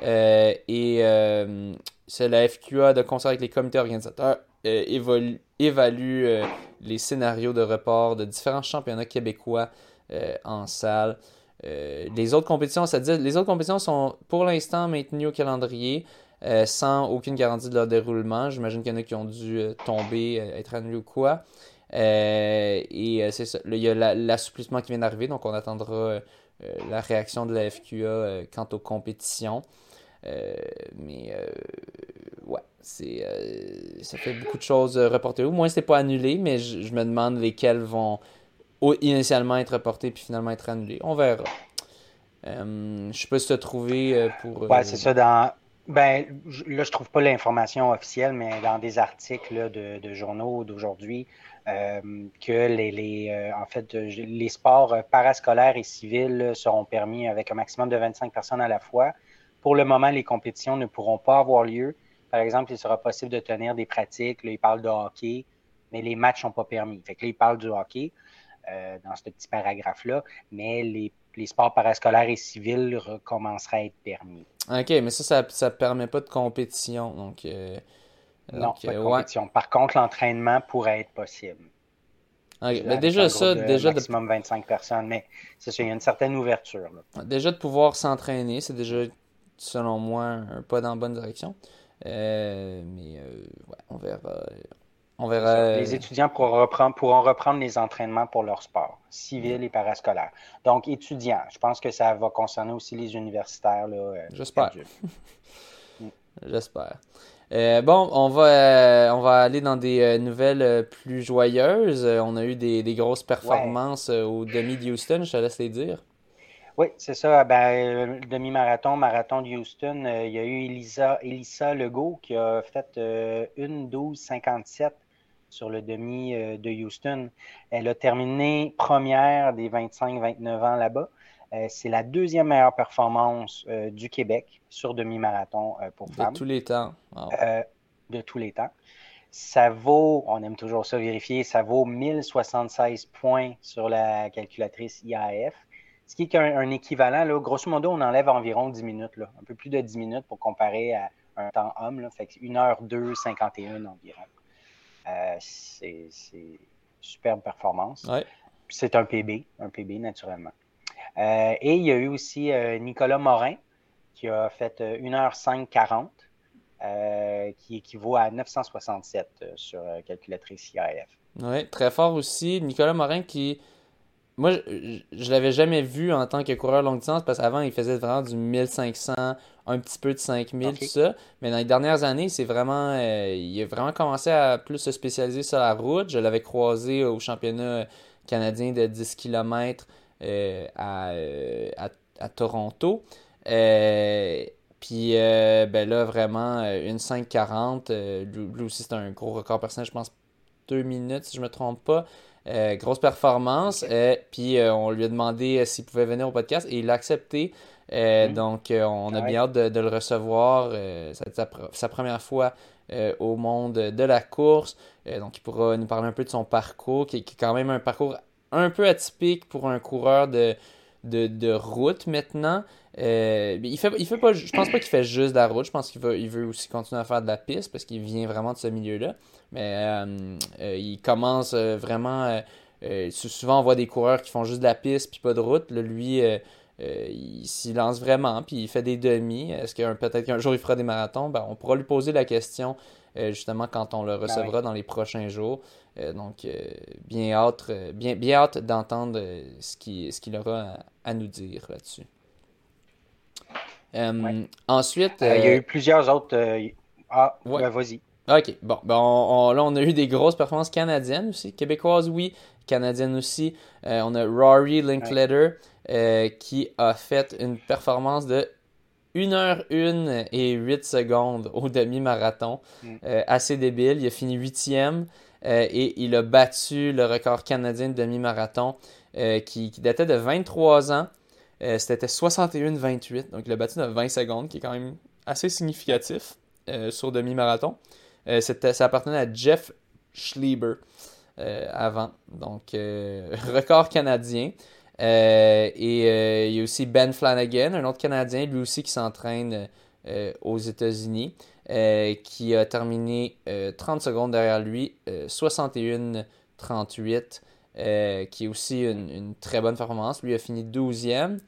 C'est la FQA, de concert avec les comités organisateurs, évalue les scénarios de report de différents championnats québécois en salle. Les autres compétitions, c'est-à-dire les autres compétitions sont pour l'instant maintenues au calendrier sans aucune garantie de leur déroulement. J'imagine qu'il y en a qui ont dû tomber, être annulés ou quoi. C'est ça. Là, il y a l'assouplissement qui vient d'arriver, donc on attendra la réaction de la FQA quant aux compétitions. Ouais, ça fait beaucoup de choses reportées. Au moins, c'est pas annulé, mais je me demande lesquelles vont initialement être reportées puis finalement être annulées. On verra. Je sais pas si tu as trouvé pour. Ouais, c'est ça. Là, je trouve pas l'information officielle, mais dans des articles là, de journaux d'aujourd'hui, que en fait, les sports parascolaires et civils là, seront permis avec un maximum de 25 personnes à la fois. Pour le moment, les compétitions ne pourront pas avoir lieu. Par exemple, il sera possible de tenir des pratiques. Là, ils parlent de hockey, mais les matchs ne sont pas permis. Fait que là, ils parlent du hockey dans ce petit paragraphe-là, mais les sports parascolaires et civils recommenceraient à être permis. Ok, mais ça permet pas de compétition. Non, pas de ouais. compétition. Par contre, l'entraînement pourrait être possible. Ok, ben Avec déjà un ça, groupe de maximum 25 personnes, mais c'est ça, il y a une certaine ouverture. Là. déjà de pouvoir s'entraîner, c'est déjà, selon moi, un pas dans la bonne direction. Ouais, on verra. On verra. Les étudiants pourront reprendre les entraînements pour leur sport, civil et parascolaire. Donc, étudiants, je pense que ça va concerner aussi les universitaires. Là, J'espère. J'espère. Bon, on va aller dans des nouvelles plus joyeuses. On a eu des grosses performances au demi de Houston, je te laisse les dire. Oui, c'est ça. Ben, le demi-marathon, marathon de Houston, il y a eu Elissa Legault qui a fait 1:12:57 sur le demi de Houston. Elle a terminé première des 25-29 ans là-bas. C'est la deuxième meilleure performance du Québec sur demi-marathon pour femmes. De tous les temps. Wow. De tous les temps. Ça vaut, on aime toujours ça vérifier, ça vaut 1076 points sur la calculatrice IAF. Ce qui est un équivalent, là, grosso modo, on enlève environ 10 minutes, là, un peu plus de 10 minutes pour comparer à un temps homme. Là, fait que 1h02:51 environ. C'est superbe performance. Ouais. C'est un PB naturellement. Et il y a eu aussi Nicolas Morin qui a fait 1h05:40, qui équivaut à 967 sur calculatrice IAF. Oui, très fort aussi. Nicolas Morin qui... Moi, je l'avais jamais vu en tant que coureur longue distance parce qu'avant, il faisait vraiment du 1500, un petit peu de 5000, Okay. tout ça. Mais dans les dernières années, il a vraiment commencé à plus se spécialiser sur la route. Je l'avais croisé au championnat canadien de 10 km à Toronto. Puis ben là, vraiment, une 5:40. Lui aussi, c'est un gros record personnel, je pense 2 minutes, si je me trompe pas. Grosse performance. Puis on lui a demandé s'il pouvait venir au podcast et il a accepté. Donc on a bien hâte de le recevoir. Ça va être sa première fois au monde de la course. Donc il pourra nous parler un peu de son parcours, qui est quand même un parcours un peu atypique pour un coureur de route maintenant. Il fait pas, je pense pas qu'il fait juste de la route. Je pense qu'il veut aussi continuer à faire de la piste parce qu'il vient vraiment de ce milieu-là. Mais il commence vraiment souvent, on voit des coureurs qui font juste de la piste puis pas de route. Là, lui, il s'y lance vraiment puis il fait des demi. Est-ce que peut-être qu'un jour il fera des marathons? Ben, on pourra lui poser la question justement quand on le recevra dans les prochains jours. Donc, bien hâte d'entendre ce qu'il aura à nous dire là-dessus. Ensuite... il y a eu plusieurs autres... vas-y. OK. Bon, là, on a eu des grosses performances canadiennes aussi. Québécoises, oui. Canadiennes aussi. On a Rory Linkletter qui a fait une performance de 1h01 et 8 secondes au demi-marathon. Assez débile. Il a fini 8e et il a battu le record canadien de demi-marathon qui datait de 23 ans. C'était 61-28. Donc, il a battu de 20 secondes, qui est quand même assez significatif sur demi-marathon. Ça appartenait à Jeff Schleiber avant. Donc, record canadien. Il y a aussi Ben Flanagan, un autre Canadien, lui aussi qui s'entraîne aux États-Unis, qui a terminé 30 secondes derrière lui, 61-38, qui est aussi une très bonne performance. Lui a fini 12e.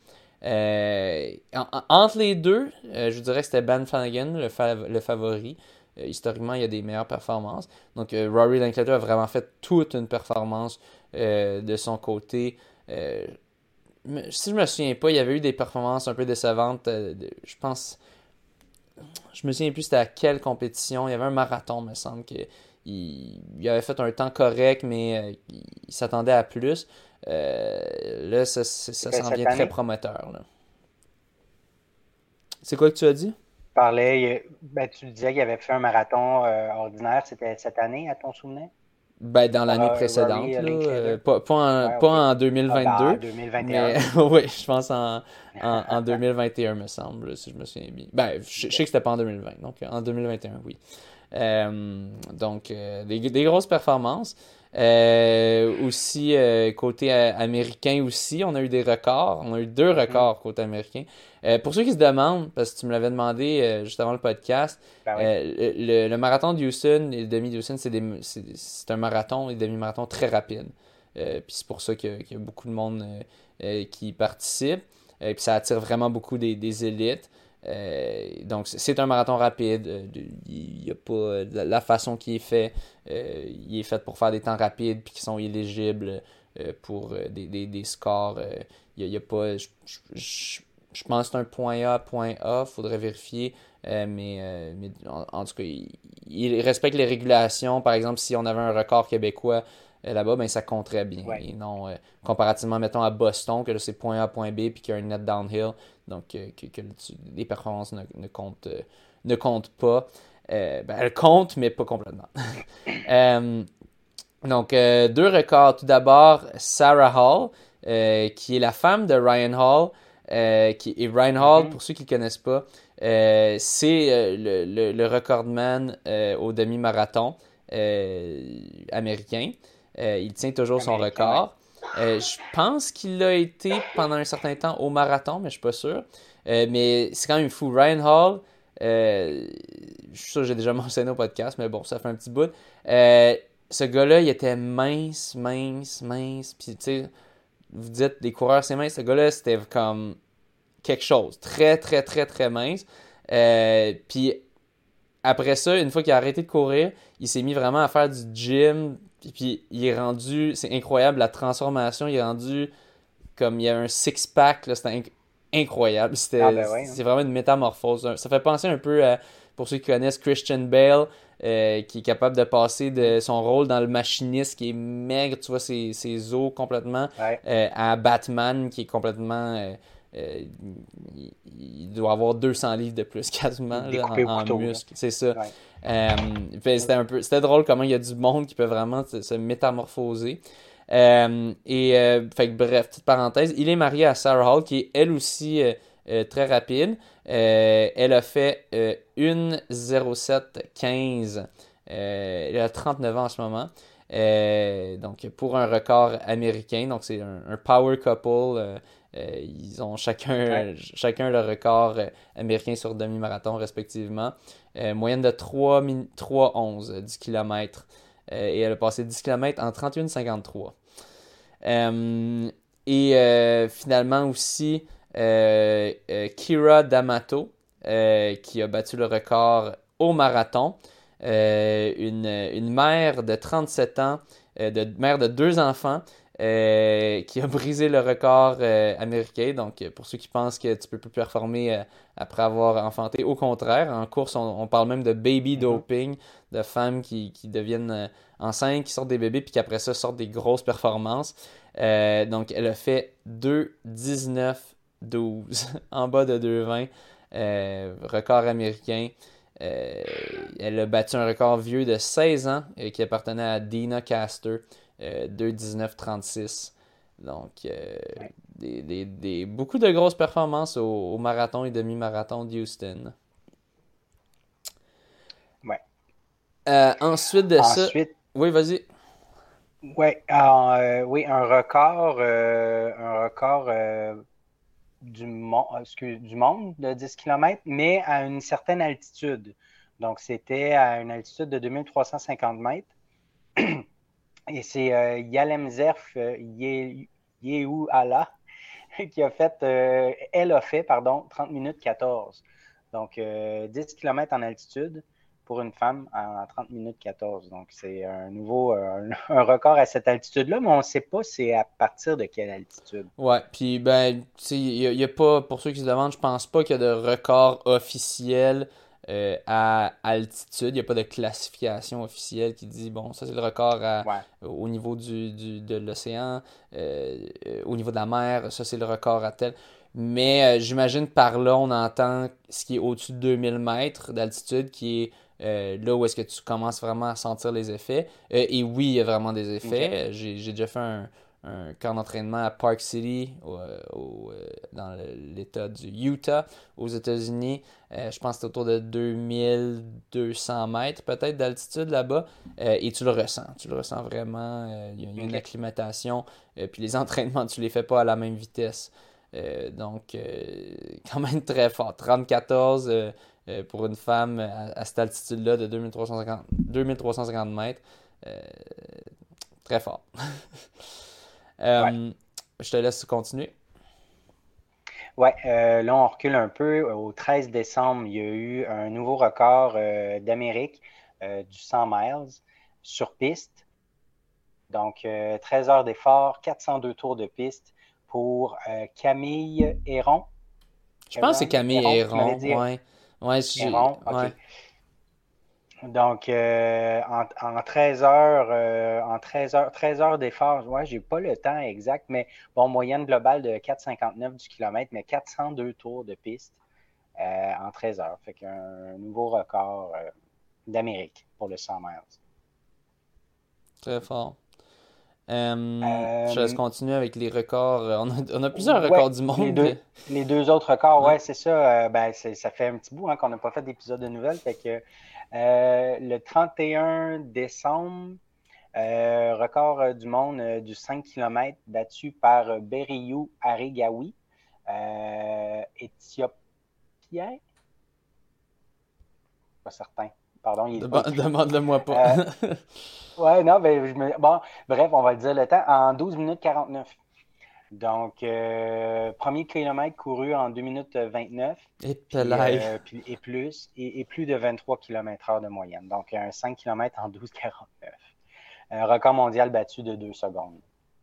Entre les deux, je dirais que c'était Ben Flanagan, le favori. Historiquement, il y a des meilleures performances. Donc, Rory Linkletter a vraiment fait toute une performance de son côté. Si je me souviens pas, il y avait eu des performances un peu décevantes. Je pense... Je me souviens plus c'était à quelle compétition. Il y avait un marathon, me semble, qu'il avait fait un temps correct, mais il s'attendait à plus. Là, ça s'en vient très prometteur. Là. C'est quoi que tu as dit? Tu disais qu'il avait fait un marathon ordinaire. C'était cette année, à ton souvenir? Ben, dans l'année précédente, pas en 2022. En 2021. Mais oui, je pense en 2021, me semble, si je me souviens bien. Ben, je sais que c'était pas en 2020, donc en 2021, oui. Donc, des grosses performances. Aussi, côté américain aussi, on a eu des records. On a eu 2 records côté américain. Pour ceux qui se demandent, parce que tu me l'avais demandé juste avant le podcast, le marathon de Houston et le demi de Houston, c'est un marathon et demi-marathon très rapide. Puis c'est pour ça qu'il y a beaucoup de monde qui participe. Puis ça attire vraiment beaucoup des élites. Donc c'est un marathon rapide. Il y a pas la façon qu'il est fait. Il est fait pour faire des temps rapides puis qui sont éligibles pour des scores. Il y a pas. Je pense que c'est un point A, point A. Faudrait vérifier. Mais en tout cas, il respecte les régulations. Par exemple, si on avait un record québécois là-bas, ben ça compterait bien. Et non, comparativement, mettons, à Boston, que là, c'est point A, point B, puis qu'il y a un net downhill. Donc, que les performances ne comptent pas. Elles comptent, mais pas complètement. Donc, 2 records. Tout d'abord, Sarah Hall, qui est la femme de Ryan Hall. Et Ryan Hall, pour ceux qui ne le connaissent pas, c'est le recordman au demi-marathon américain. Il tient toujours son record. Je pense qu'il l'a été pendant un certain temps au marathon, mais je ne suis pas sûr. Mais c'est quand même fou. Ryan Hall, je suis sûr que j'ai déjà mentionné au podcast, mais bon, ça fait un petit bout. Ce gars-là, il était mince. Puis, tu sais, vous dites des coureurs, c'est mince. Ce gars-là, c'était comme quelque chose. Très, très, très, très mince. Puis, après ça, une fois qu'il a arrêté de courir, il s'est mis vraiment à faire du gym. Puis il est rendu, c'est incroyable, la transformation, il est rendu comme il y a un six-pack, là, c'était incroyable. C'est vraiment une métamorphose. Ça fait penser un peu à, pour ceux qui connaissent, Christian Bale, qui est capable de passer de son rôle dans le machiniste, qui est maigre, tu vois, ses os complètement, à Batman, qui est complètement... il doit avoir 200 livres de plus quasiment là, en muscles. C'est ça. C'était drôle comment il y a du monde qui peut vraiment se métamorphoser. Bref, petite parenthèse, il est marié à Sarah Hall, qui est elle aussi très rapide. Elle a fait 1:07:15. Elle a 39 ans en ce moment. Donc, pour un record américain. Donc, c'est un power couple. Ils ont chacun le record américain sur demi-marathon respectivement. Moyenne de 3:11 10 km. Et elle a passé 10 km en 31:53. Finalement aussi, Kira D'Amato, qui a battu le record au marathon. Une mère de 37 ans, mère de 2 enfants, qui a brisé le record américain. Donc, pour ceux qui pensent que tu peux plus performer après avoir enfanté, au contraire, en course, on parle même de baby doping, de femmes qui deviennent enceintes, qui sortent des bébés, puis qu'après ça sortent des grosses performances. Donc, elle a fait 2:19:12 en bas de 2:20, record américain. Elle a battu un record vieux de 16 ans qui appartenait à Dina Caster, 2:19:36. Donc, beaucoup de grosses performances au marathon et demi-marathon de Houston. Ouais. Ensuite de ça... Oui, vas-y. Ouais, oui, un record du monde de 10 km, mais à une certaine altitude. Donc, c'était à une altitude de 2350 mètres. Et c'est Yalemzerf Yehuala qui a fait, elle a fait, 30 minutes 14. Donc, 10 km en altitude pour une femme en 30 minutes 14. Donc, c'est un record à cette altitude-là, mais on ne sait pas c'est à partir de quelle altitude. Ouais, puis ben, tu sais, il y a pas, pour ceux qui se demandent, je pense pas qu'il y a de record officiel à altitude. Il n'y a pas de classification officielle qui dit, bon, ça c'est le record au niveau de l'océan, au niveau de la mer, ça c'est le record à tel. Mais j'imagine par là, on entend ce qui est au-dessus de 2000 mètres d'altitude, qui est là où est-ce que tu commences vraiment à sentir les effets. Et oui, il y a vraiment des effets. Okay. J'ai déjà fait un camp d'entraînement à Park City, dans l'état du Utah, aux États-Unis. Je pense que c'est autour de 2200 mètres peut-être d'altitude là-bas. Et tu le ressens. Tu le ressens vraiment. Il y a une acclimatation. Puis les entraînements, tu les fais pas à la même vitesse. Donc, quand même très fort. 34 pour une femme à cette altitude-là de 2350 mètres. Très fort. Je te laisse continuer. Ouais, là, on recule un peu. Au 13 décembre, il y a eu un nouveau record d'Amérique du 100 miles sur piste. Donc, 13 heures d'effort, 402 tours de piste pour Camille Héron. Je pense que c'est Camille Héron. Ouais. Ouais, Héron, OK. Ouais. Donc, en 13 heures, 13 heures d'effort, ouais, j'ai pas le temps exact, mais bon, moyenne globale de 4,59 du kilomètre, mais 402 tours de piste en 13 heures. Fait qu'un nouveau record d'Amérique pour le 100 miles. Très fort. Je te laisse continuer avec les records. On a plusieurs Ouais, records du monde. les deux autres records, Ouais. ouais, c'est ça. Ça fait un petit bout qu'on n'a pas fait d'épisode de nouvelles. Fait que le 31 décembre, record du monde du 5 km battu par Beriyou Aregawi, éthiopien? Pas certain. Pardon, il est pas écrit. Demande-le-moi pas. Ouais, non, bon, bref, on va le dire le temps. En 12 minutes 49. Donc, premier kilomètre couru en 2 minutes 29. Et plus de 23 km/h de moyenne. Donc, un 5 km en 12,49. Un record mondial battu de 2 secondes.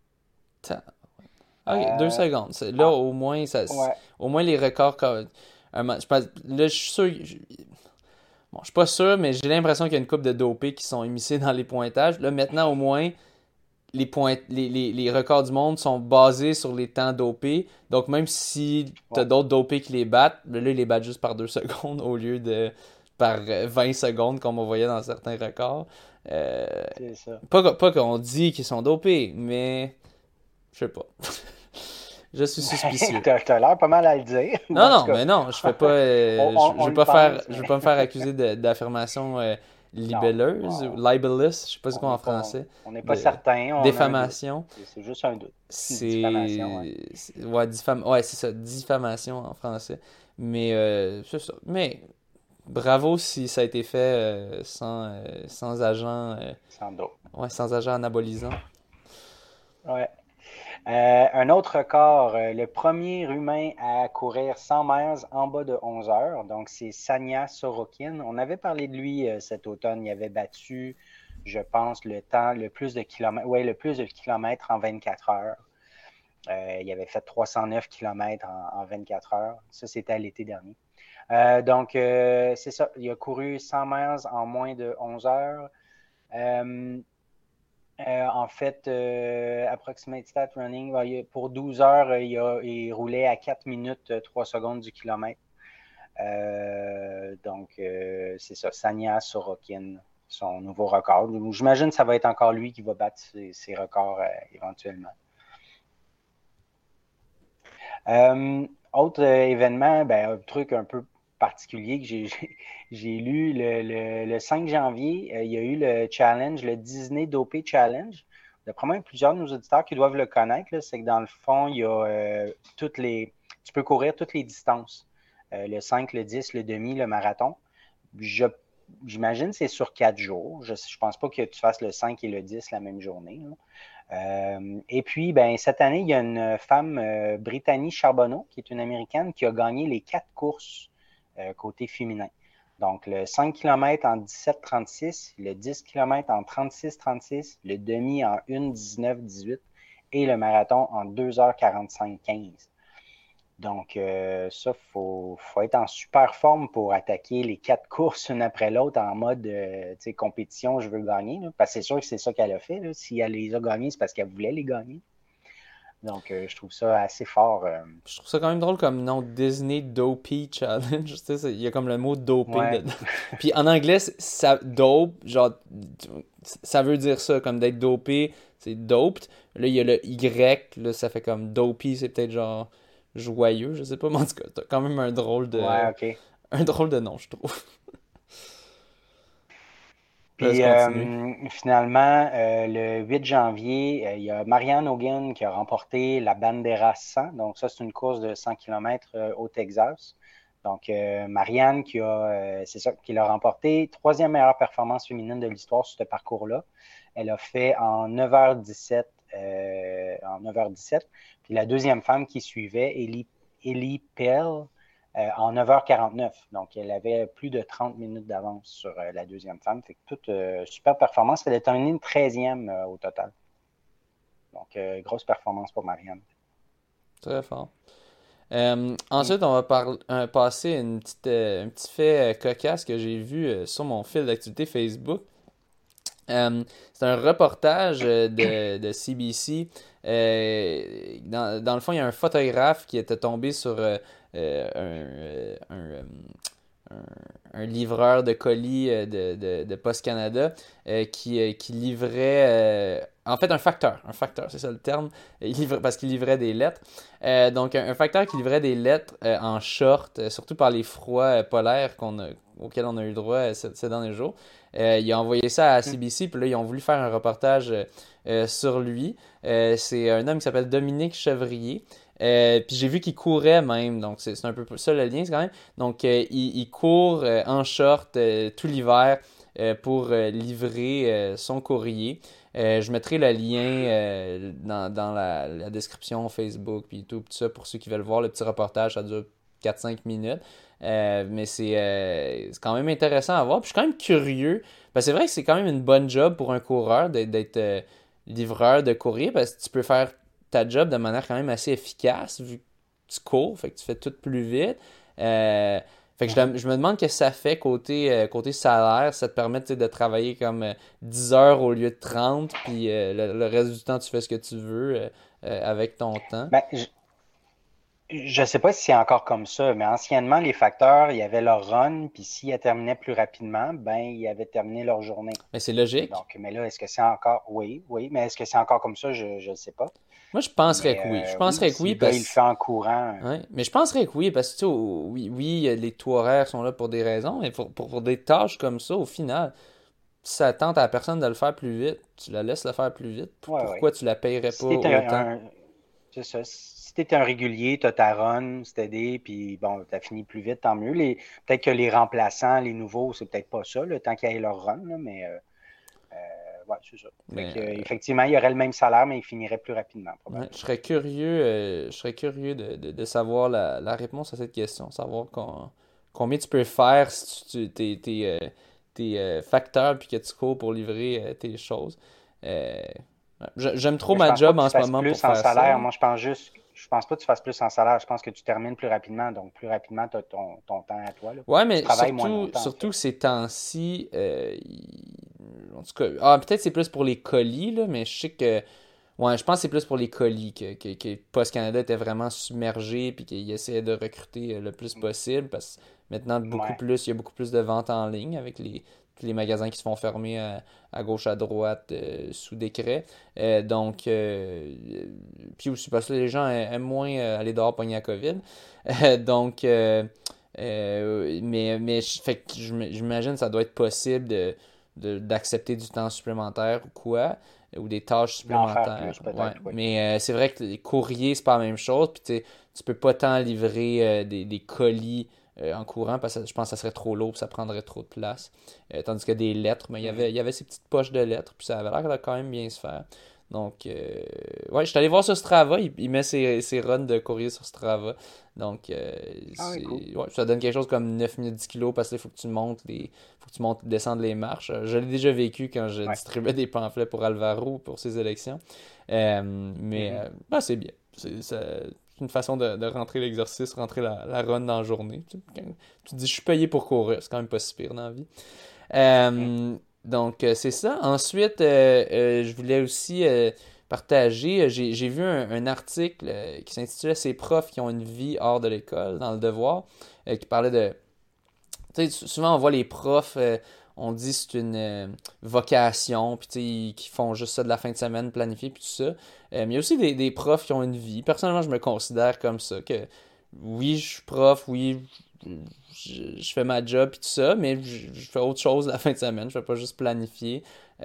Ok, 2 secondes. Là, au moins, au moins les records. Là, je suis sûr. Bon, je suis pas sûr, mais j'ai l'impression qu'il y a une couple de dopés qui sont émissés dans les pointages. Là, maintenant, au moins, les records du monde sont basés sur les temps dopés. Donc, même si tu as d'autres dopés qui les battent, là, ils les battent juste par 2 secondes au lieu de par 20 secondes, comme on voyait dans certains records. C'est ça. Pas qu'on dit qu'ils sont dopés, mais je sais pas. Je suis suspicieux. T'as l'air pas mal à le dire. Non, mais non, je fais pas. Je veux pas me faire accuser d'affirmation libelleuse, libelous, je sais pas c'est quoi en français. On n'est pas certain. Diffamation. C'est juste un doute. C'est. Diffamation, ouais, c'est ça, diffamation en français. Mais c'est ça. Mais bravo si ça a été fait sans agent. Sans doute. Ouais, sans agent anabolisant. Ouais. Un autre record, le premier humain à courir 100 miles en bas de 11 heures, donc c'est Sania Sorokin. On avait parlé de lui cet automne. Il avait battu, je pense, le plus de kilomètres en 24 heures. Il avait fait 309 kilomètres en 24 heures. Ça, c'était à l'été dernier. Donc, c'est ça. Il a couru 100 miles en moins de 11 heures. En fait, Approximate Stat Running, pour 12 heures, il roulait à 4 minutes 3 secondes du kilomètre. Donc, c'est ça, Sania Sorokin, son nouveau record. J'imagine que ça va être encore lui qui va battre ses records éventuellement. Autre événement, un truc un peu particulier que j'ai lu le 5 janvier, il y a eu le challenge, le Disney Dopé Challenge. D'après moi, plusieurs de nos auditeurs qui doivent le connaître, c'est que dans le fond, il y a tu peux courir toutes les distances. Le 5, le 10, le demi, le marathon. J'imagine que c'est sur 4 jours. Je ne pense pas que tu fasses le 5 et le 10 la même journée. Et puis, cette année, il y a une femme, Brittany Charbonneau, qui est une Américaine, qui a gagné les 4 courses côté féminin. Donc, le 5 km en 17,36, le 10 km en 36,36, le demi en 1,19,18 et le marathon en 2h45,15. Donc, ça, faut être en super forme pour attaquer les 4 courses une après l'autre en mode compétition, je veux gagner. Là, parce que c'est sûr que c'est ça qu'elle a fait. Là. Si elle les a gagnés, c'est parce qu'elle voulait les gagner. Donc, je trouve ça assez fort. Je trouve ça quand même drôle comme nom Disney Dopey Challenge. Tu sais, il y a comme le mot dopé Ouais. dedans. Puis en anglais, ça, dope, genre, ça veut dire ça, comme d'être dopé, c'est doped. Là, il y a le Y, là, ça fait comme dopey, c'est peut-être genre joyeux, je sais pas, mais en tout cas, t'as quand même Ouais, OK. un drôle de nom, je trouve. Je laisse Puis continuer. finalement, le 8 janvier, il y a Marianne Hogan qui a remporté la Bandera 100. Donc, ça, c'est une course de 100 km au Texas. Donc, Marianne c'est ça, qui l'a remporté. Troisième meilleure performance féminine de l'histoire sur ce parcours-là. Elle a fait en 9h17. En 9h17. Puis la deuxième femme qui suivait, Ellie Pell, en 9h49. Donc, elle avait plus de 30 minutes d'avance sur la deuxième femme. Fait que toute super performance. Elle est terminée 13e au total. Donc, grosse performance pour Marianne. Très fort. Ensuite, on va passer un petit fait cocasse que j'ai vu sur mon fil d'activité Facebook. C'est un reportage de CBC. Dans le fond, il y a un photographe qui était tombé sur un livreur de colis de Post Canada qui livrait, en fait, un facteur, c'est ça le terme, parce qu'il livrait des lettres. Donc, un facteur qui livrait des lettres en short, surtout par les froids polaires auxquels on a eu droit ces derniers jours. Il a envoyé ça à CBC, puis là, ils ont voulu faire un reportage sur lui. C'est un homme qui s'appelle Dominique Chevrier. Puis j'ai vu qu'il courait même, donc c'est un peu ça le lien quand même. Donc il court en short tout l'hiver pour livrer son courrier. Je mettrai le lien dans la description Facebook puis tout ça pour ceux qui veulent voir le petit reportage. Ça dure 4-5 minutes. Mais c'est quand même intéressant à voir. Puis je suis quand même curieux. Parce que c'est vrai que c'est quand même une bonne job pour un coureur d'être livreur de courrier parce que tu peux faire ta job de manière quand même assez efficace vu que tu cours, fait que tu fais tout plus vite. Fait que je me demande qu'est-ce que ça fait côté salaire. Ça te permet de travailler comme 10 heures au lieu de 30, puis le reste du temps, tu fais ce que tu veux avec ton temps. Je ne sais pas si c'est encore comme ça, mais anciennement, les facteurs, il y avait leur run, puis s'ils terminaient plus rapidement, ils avaient terminé leur journée. Mais c'est logique. Donc, mais là, est-ce que c'est encore. Oui, oui, mais est-ce que c'est encore comme ça? Je ne sais pas. Moi, je penserais Mais que oui. Je oui, penserais que si oui le gars, il le fait parce en courant. ouais. Mais je penserais que oui, parce que tu sais, oui, les taux horaires sont là pour des raisons, mais pour des tâches comme ça, au final, si ça tente à la personne de le faire plus vite, tu la laisses le faire plus vite. Oui, oui. Pourquoi tu la payerais pas Si t'es autant? c'est ça. Si t'es un régulier, t'as ta run, c'est aidé, puis bon, t'as fini plus vite, tant mieux. Peut-être que les remplaçants, les nouveaux, c'est peut-être pas ça, le temps qu'ils aient leur run, là, mais ouais, c'est ça. Mais, effectivement, il y aurait le même salaire, mais il finirait plus rapidement, ouais, probablement. je serais curieux de savoir la réponse à cette question, savoir combien tu peux faire si tes facteurs puis que tu cours pour livrer tes choses. Euh, ouais. J'aime trop Mais je ma pense pas job que en tu ce fasses moment pour plus en faire ça, salaire. là. Moi, je pense pas que tu fasses plus en salaire. Je pense que tu termines plus rapidement. Donc, plus rapidement, tu as ton temps à toi, là. Ouais, Tu mais travailles moins longtemps, en fait. surtout ces temps-ci, en tout cas, ah, peut-être c'est plus pour les colis, là, mais je sais que, ouais, je pense que c'est plus pour les colis que Post Canada était vraiment submergé puis qu'il essayait de recruter le plus possible parce que maintenant, Ouais. il y a beaucoup plus de ventes en ligne avec tous les magasins qui se font fermer à gauche, à droite, sous décret. Donc, puis aussi parce que les gens aiment moins aller dehors pogner la COVID. Donc, fait que j'imagine que ça doit être possible d'accepter du temps supplémentaire ou quoi, ou des tâches D'en faire supplémentaires. plus, Ouais. peut-être, oui. Mais c'est vrai que les courriers, c'est pas la même chose. Puis tu peux pas tant livrer des colis en courant parce que je pense que ça serait trop lourd, ça prendrait trop de place. Tandis que des lettres, mais Mhm. il y avait ces petites poches de lettres, puis ça avait l'air de quand même bien se faire. Donc, ouais, je suis allé voir sur Strava, il met ses runs de courrier sur Strava. Donc, Ah oui, cool. ouais, ça donne quelque chose comme 9 000 10 kilos parce qu'il faut que tu descendes les marches. Je l'ai déjà vécu quand je Ouais. distribuais des pamphlets pour Alvaro pour ses élections. Mais, Mhm. bah, c'est bien. C'est une façon de rentrer l'exercice, rentrer la run dans la journée. Tu te dis, je suis payé pour courir, c'est quand même pas si pire dans la vie. Mhm. Donc, c'est ça. Ensuite, je voulais aussi partager, j'ai vu un article qui s'intitulait Ces profs qui ont une vie hors de l'école, dans le Devoir, qui parlait de... Tu sais, souvent on voit les profs, on dit c'est une vocation, puis tu sais, qui font juste ça de la fin de semaine, planifier, puis tout ça. Mais il y a aussi des profs qui ont une vie. Personnellement, je me considère comme ça, que oui, je suis prof, oui, je fais ma job et tout ça, mais je fais autre chose la fin de semaine. Je fais pas juste planifier.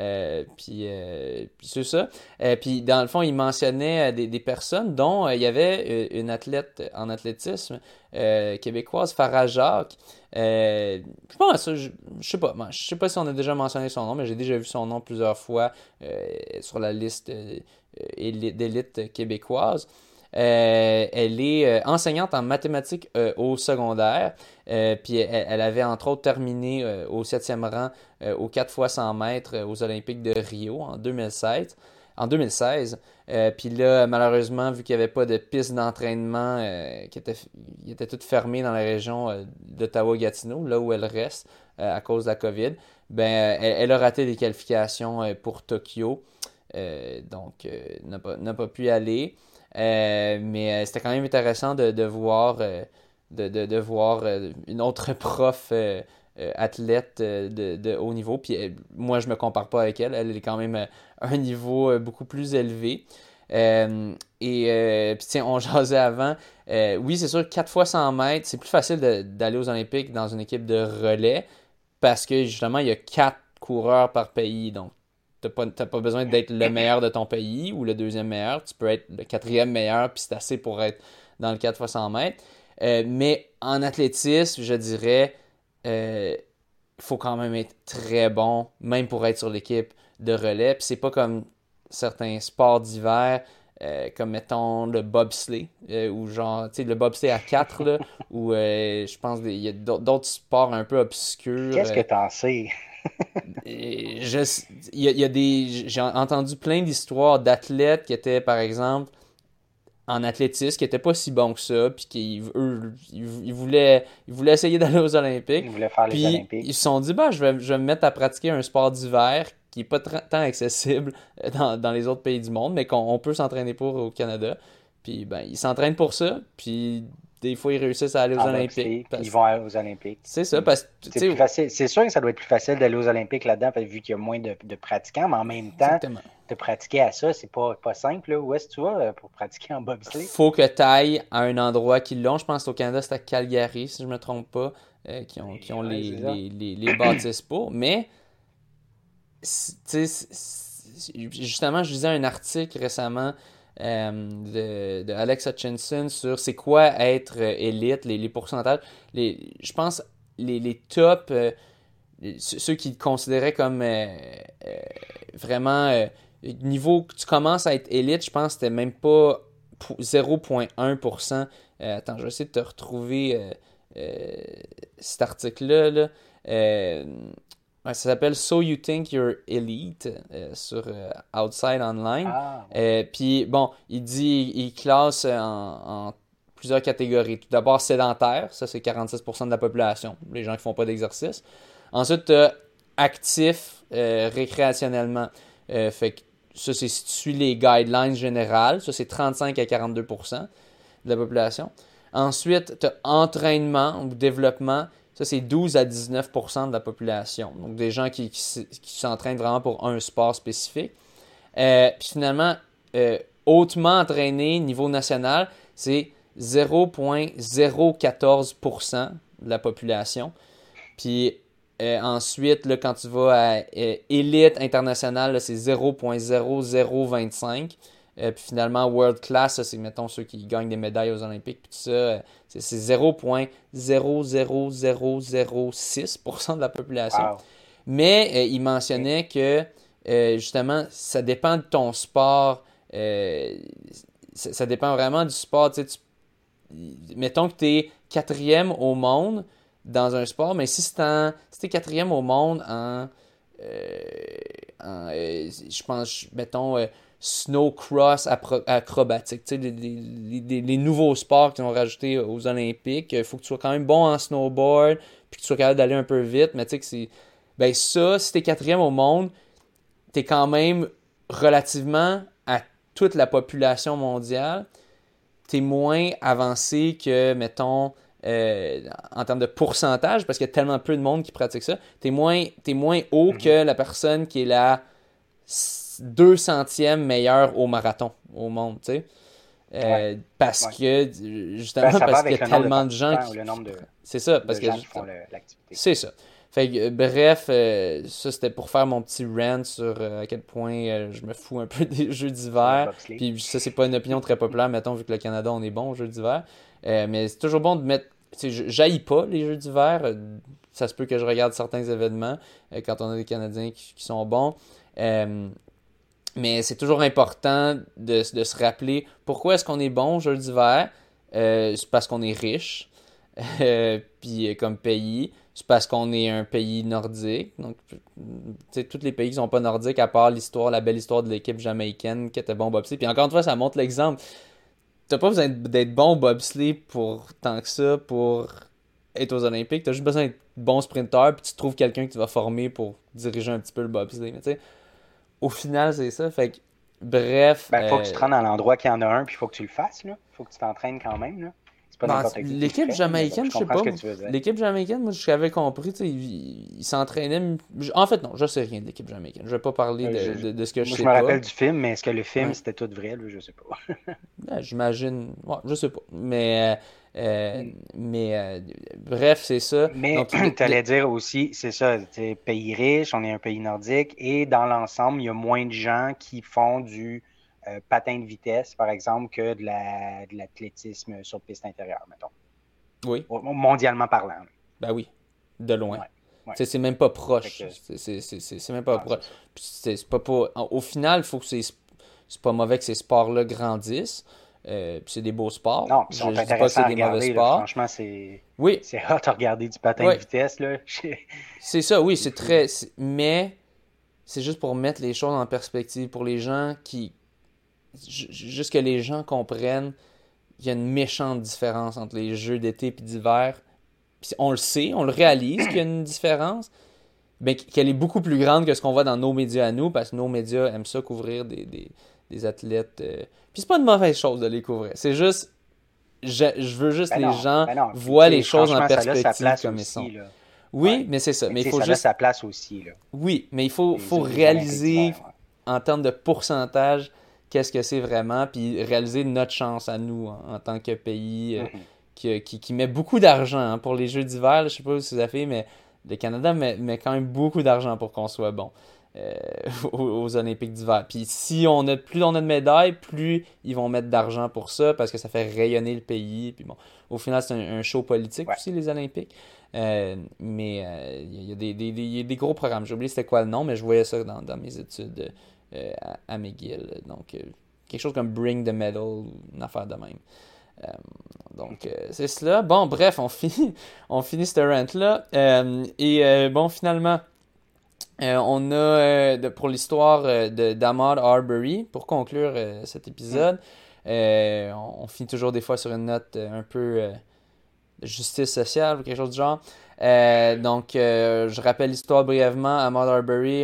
Puis c'est ça. Puis dans le fond, il mentionnait des personnes dont il y avait une athlète en athlétisme québécoise, Farah Jacques. Je pense, je sais pas, je sais pas si on a déjà mentionné son nom, mais j'ai déjà vu son nom plusieurs fois sur la liste d'élite québécoise. Elle est enseignante en mathématiques au secondaire. Puis elle avait entre autres terminé au 7e rang aux 4 fois 100 mètres aux Olympiques de Rio en 2016. Puis là, malheureusement, vu qu'il n'y avait pas de piste d'entraînement qui était toute fermée dans la région d'Ottawa-Gatineau, là où elle reste à cause de la COVID, ben, elle a raté les qualifications pour Tokyo. Donc, n'a pas pu y aller. Mais c'était quand même intéressant de voir, de voir une autre prof athlète de haut niveau. Puis moi, je me compare pas avec elle. Elle est quand même à un niveau beaucoup plus élevé. Puis tiens, on jasait avant. Oui, c'est sûr, 4 fois 100 mètres, c'est plus facile d'aller aux Olympiques dans une équipe de relais parce que justement, il y a 4 coureurs par pays. Donc, t'as pas besoin d'être le meilleur de ton pays ou le deuxième meilleur. Tu peux être le quatrième meilleur, puis c'est assez pour être dans le 4 fois 100 mètres. Mais en athlétisme, je dirais, il faut quand même être très bon, même pour être sur l'équipe de relais. Puis c'est pas comme certains sports d'hiver, comme mettons le bobsleigh, ou genre, tu sais, le bobsleigh à 4, là, ou je pense qu'il y a d'autres sports un peu obscurs. Qu'est-ce que t'en sais? Il y a j'ai entendu plein d'histoires d'athlètes qui étaient, par exemple, en athlétisme, qui n'étaient pas si bons que ça, puis qui, eux, ils voulaient essayer d'aller aux Olympiques. Il voulait faire les Puis ils Olympiques. se sont dit, bah, je vais me mettre à pratiquer un sport d'hiver qui n'est pas tant accessible dans les autres pays du monde, mais qu'on peut s'entraîner pour au Canada. Puis ben, ils s'entraînent pour ça, puis des fois ils réussissent à aller aux En Olympiques. bobsleigh, puis ils vont aux Olympiques. C'est ça, Mm. parce que, tu C'est plus sais, facile. C'est sûr que ça doit être plus facile d'aller aux Olympiques là-dedans, vu qu'il y a moins de pratiquants, mais en même temps, exactement. de pratiquer à ça, c'est pas simple, là. Où est-ce que tu vas pour pratiquer en bobsleigh? Faut que tu ailles à un endroit qui l'ont. Je pense qu'au Canada, c'est à Calgary, si je me trompe pas, qui ont Ouais, c'est ça. les bâtisses pour. Mais, tu sais, justement, je lisais un article récemment de Alex Hutchinson sur c'est quoi être élite, les pourcentages. Je pense les top ceux qui te considéraient comme vraiment niveau que tu commences à être élite, je pense que c'était même pas 0,1%. Attends, je vais essayer de te retrouver cet article-là. Là. Ça s'appelle So You Think You're Elite sur Outside Online. Ah, ouais. Puis bon, il classe en plusieurs catégories. Tout d'abord, sédentaire, ça c'est 46% de la population, les gens qui font pas d'exercice. Ensuite, tu as actif récréationnellement. Fait que ça, c'est si tu suis les guidelines générales. Ça, c'est 35 à 42% de la population. Ensuite, tu as entraînement ou développement. Ça, c'est 12 à 19% de la population. Donc, des gens qui s'entraînent vraiment pour un sport spécifique. Puis finalement, hautement entraîné, niveau national, c'est 0,014% de la population. Puis ensuite, là, quand tu vas à élite internationale, là, c'est 0,0025. Puis finalement, World Class, ça, c'est, mettons, ceux qui gagnent des médailles aux Olympiques, puis tout ça, c'est 0,00006% de la population. Wow. Mais il mentionnait que, justement, ça dépend de ton sport. Ça dépend vraiment du sport. Tu sais, mettons que tu es quatrième au monde dans un sport, mais si tu es quatrième au monde je pense, mettons, snow cross acrobatique, tu sais, les nouveaux sports qu'ils ont rajoutés aux Olympiques, il faut que tu sois quand même bon en snowboard, puis que tu sois capable d'aller un peu vite, mais tu sais que c'est... Ben ça, si tu es quatrième au monde, tu es quand même relativement à toute la population mondiale, tu es moins avancé que, mettons, en termes de pourcentage, parce qu'il y a tellement peu de monde qui pratique ça, t'es moins haut que la personne qui est la 200e meilleure au marathon au monde, tu sais. Parce que, justement, parce qu'il y a tellement de gens qui... le nombre de, C'est ça, parce de que... gens qui font l'activité. C'est ça. Fait que, bref, ça c'était pour faire mon petit rant sur à quel point je me fous un peu des jeux d'hiver. Puis ça, c'est pas une opinion très populaire, mettons, vu que le Canada, on est bon aux jeux d'hiver. Mais c'est toujours bon de mettre. J'haïs pas les jeux d'hiver. Ça se peut que je regarde certains événements quand on a des Canadiens qui sont bons. Mais c'est toujours important de se rappeler pourquoi est-ce qu'on est bon aux jeux d'hiver. C'est parce qu'on est riche. Puis comme pays. C'est parce qu'on est un pays nordique. Donc, tu sais, tous les pays qui sont pas nordiques, à part la belle histoire de l'équipe jamaïcaine qui était bon au bobsleigh. Puis encore une fois, ça montre l'exemple. T'as pas besoin d'être bon au bobsleigh pour tant que ça, pour être aux Olympiques. T'as juste besoin d'être bon sprinter, puis tu trouves quelqu'un que tu vas former pour diriger un petit peu le bobsleigh. Mais tu sais, au final, c'est ça. Fait que, bref. Ben, faut que tu te rendes à l'endroit qu'il y en a un, puis il faut que tu le fasses, là. Faut que tu t'entraînes quand même, là. L'équipe jamaïcaine, je sais pas. L'équipe jamaïcaine, moi, j'avais compris, ils s'entraînaient. En fait, non, je sais rien de l'équipe jamaïcaine. Je vais pas parler de ce que je sais pas. Je me rappelle du film, mais est-ce que le film, c'était tout vrai, là? Je sais pas. Ben, j'imagine. Ouais, je sais pas. Bref, c'est ça. Mais tu allais dire aussi, c'est ça, c'est pays riche, on est un pays nordique, et dans l'ensemble, il y a moins de gens qui font du patin de vitesse, par exemple, que de l'athlétisme sur piste intérieure, mettons. Oui. Mondialement parlant. Ben oui, de loin. Ouais. C'est même pas proche. C'est même pas proche. Au final, il faut que c'est pas mauvais que ces sports-là grandissent. Puis c'est des beaux sports. Non, puis sont intéressants à regarder. Franchement, c'est hot à regarder du patin de vitesse. Là. C'est ça, oui, c'est très... Mais c'est juste pour mettre les choses en perspective. Pour les gens qui... Juste que les gens comprennent qu'il y a une méchante différence entre les jeux d'été et d'hiver. Puis on le sait, on le réalise qu'il y a une différence, mais qu'elle est beaucoup plus grande que ce qu'on voit dans nos médias à nous, parce que nos médias aiment ça couvrir des athlètes. Puis c'est pas une mauvaise chose de les couvrir. C'est juste, je veux juste que les gens voient les choses en perspective comme ils sont. Là. Oui, mais c'est ça. Mais il faut juste... sa place aussi. Là. Oui, mais il faut réaliser en termes de pourcentage qu'est-ce que c'est vraiment, puis réaliser notre chance à nous en tant que pays qui met beaucoup d'argent pour les Jeux d'hiver. Je sais pas si vous avez fait, mais le Canada met quand même beaucoup d'argent pour qu'on soit bon. euh, aux Olympiques d'hiver. Puis plus on a de médailles, plus ils vont mettre d'argent pour ça parce que ça fait rayonner le pays. Puis bon, au final, c'est un show politique Ouais. aussi, les Olympiques. Mais il y a il y a des gros programmes. J'ai oublié c'était quoi le nom, mais je voyais ça dans mes études à McGill. Donc, quelque chose comme Bring the Medal, une affaire de même. Donc, c'est cela. Bon, bref, on finit ce rant-là. Bon, finalement, on a, pour l'histoire d'Ahmaud Arbery, pour conclure cet épisode, on finit toujours des fois sur une note un peu de justice sociale ou quelque chose du genre. Donc, je rappelle l'histoire brièvement. Ahmaud Arbery,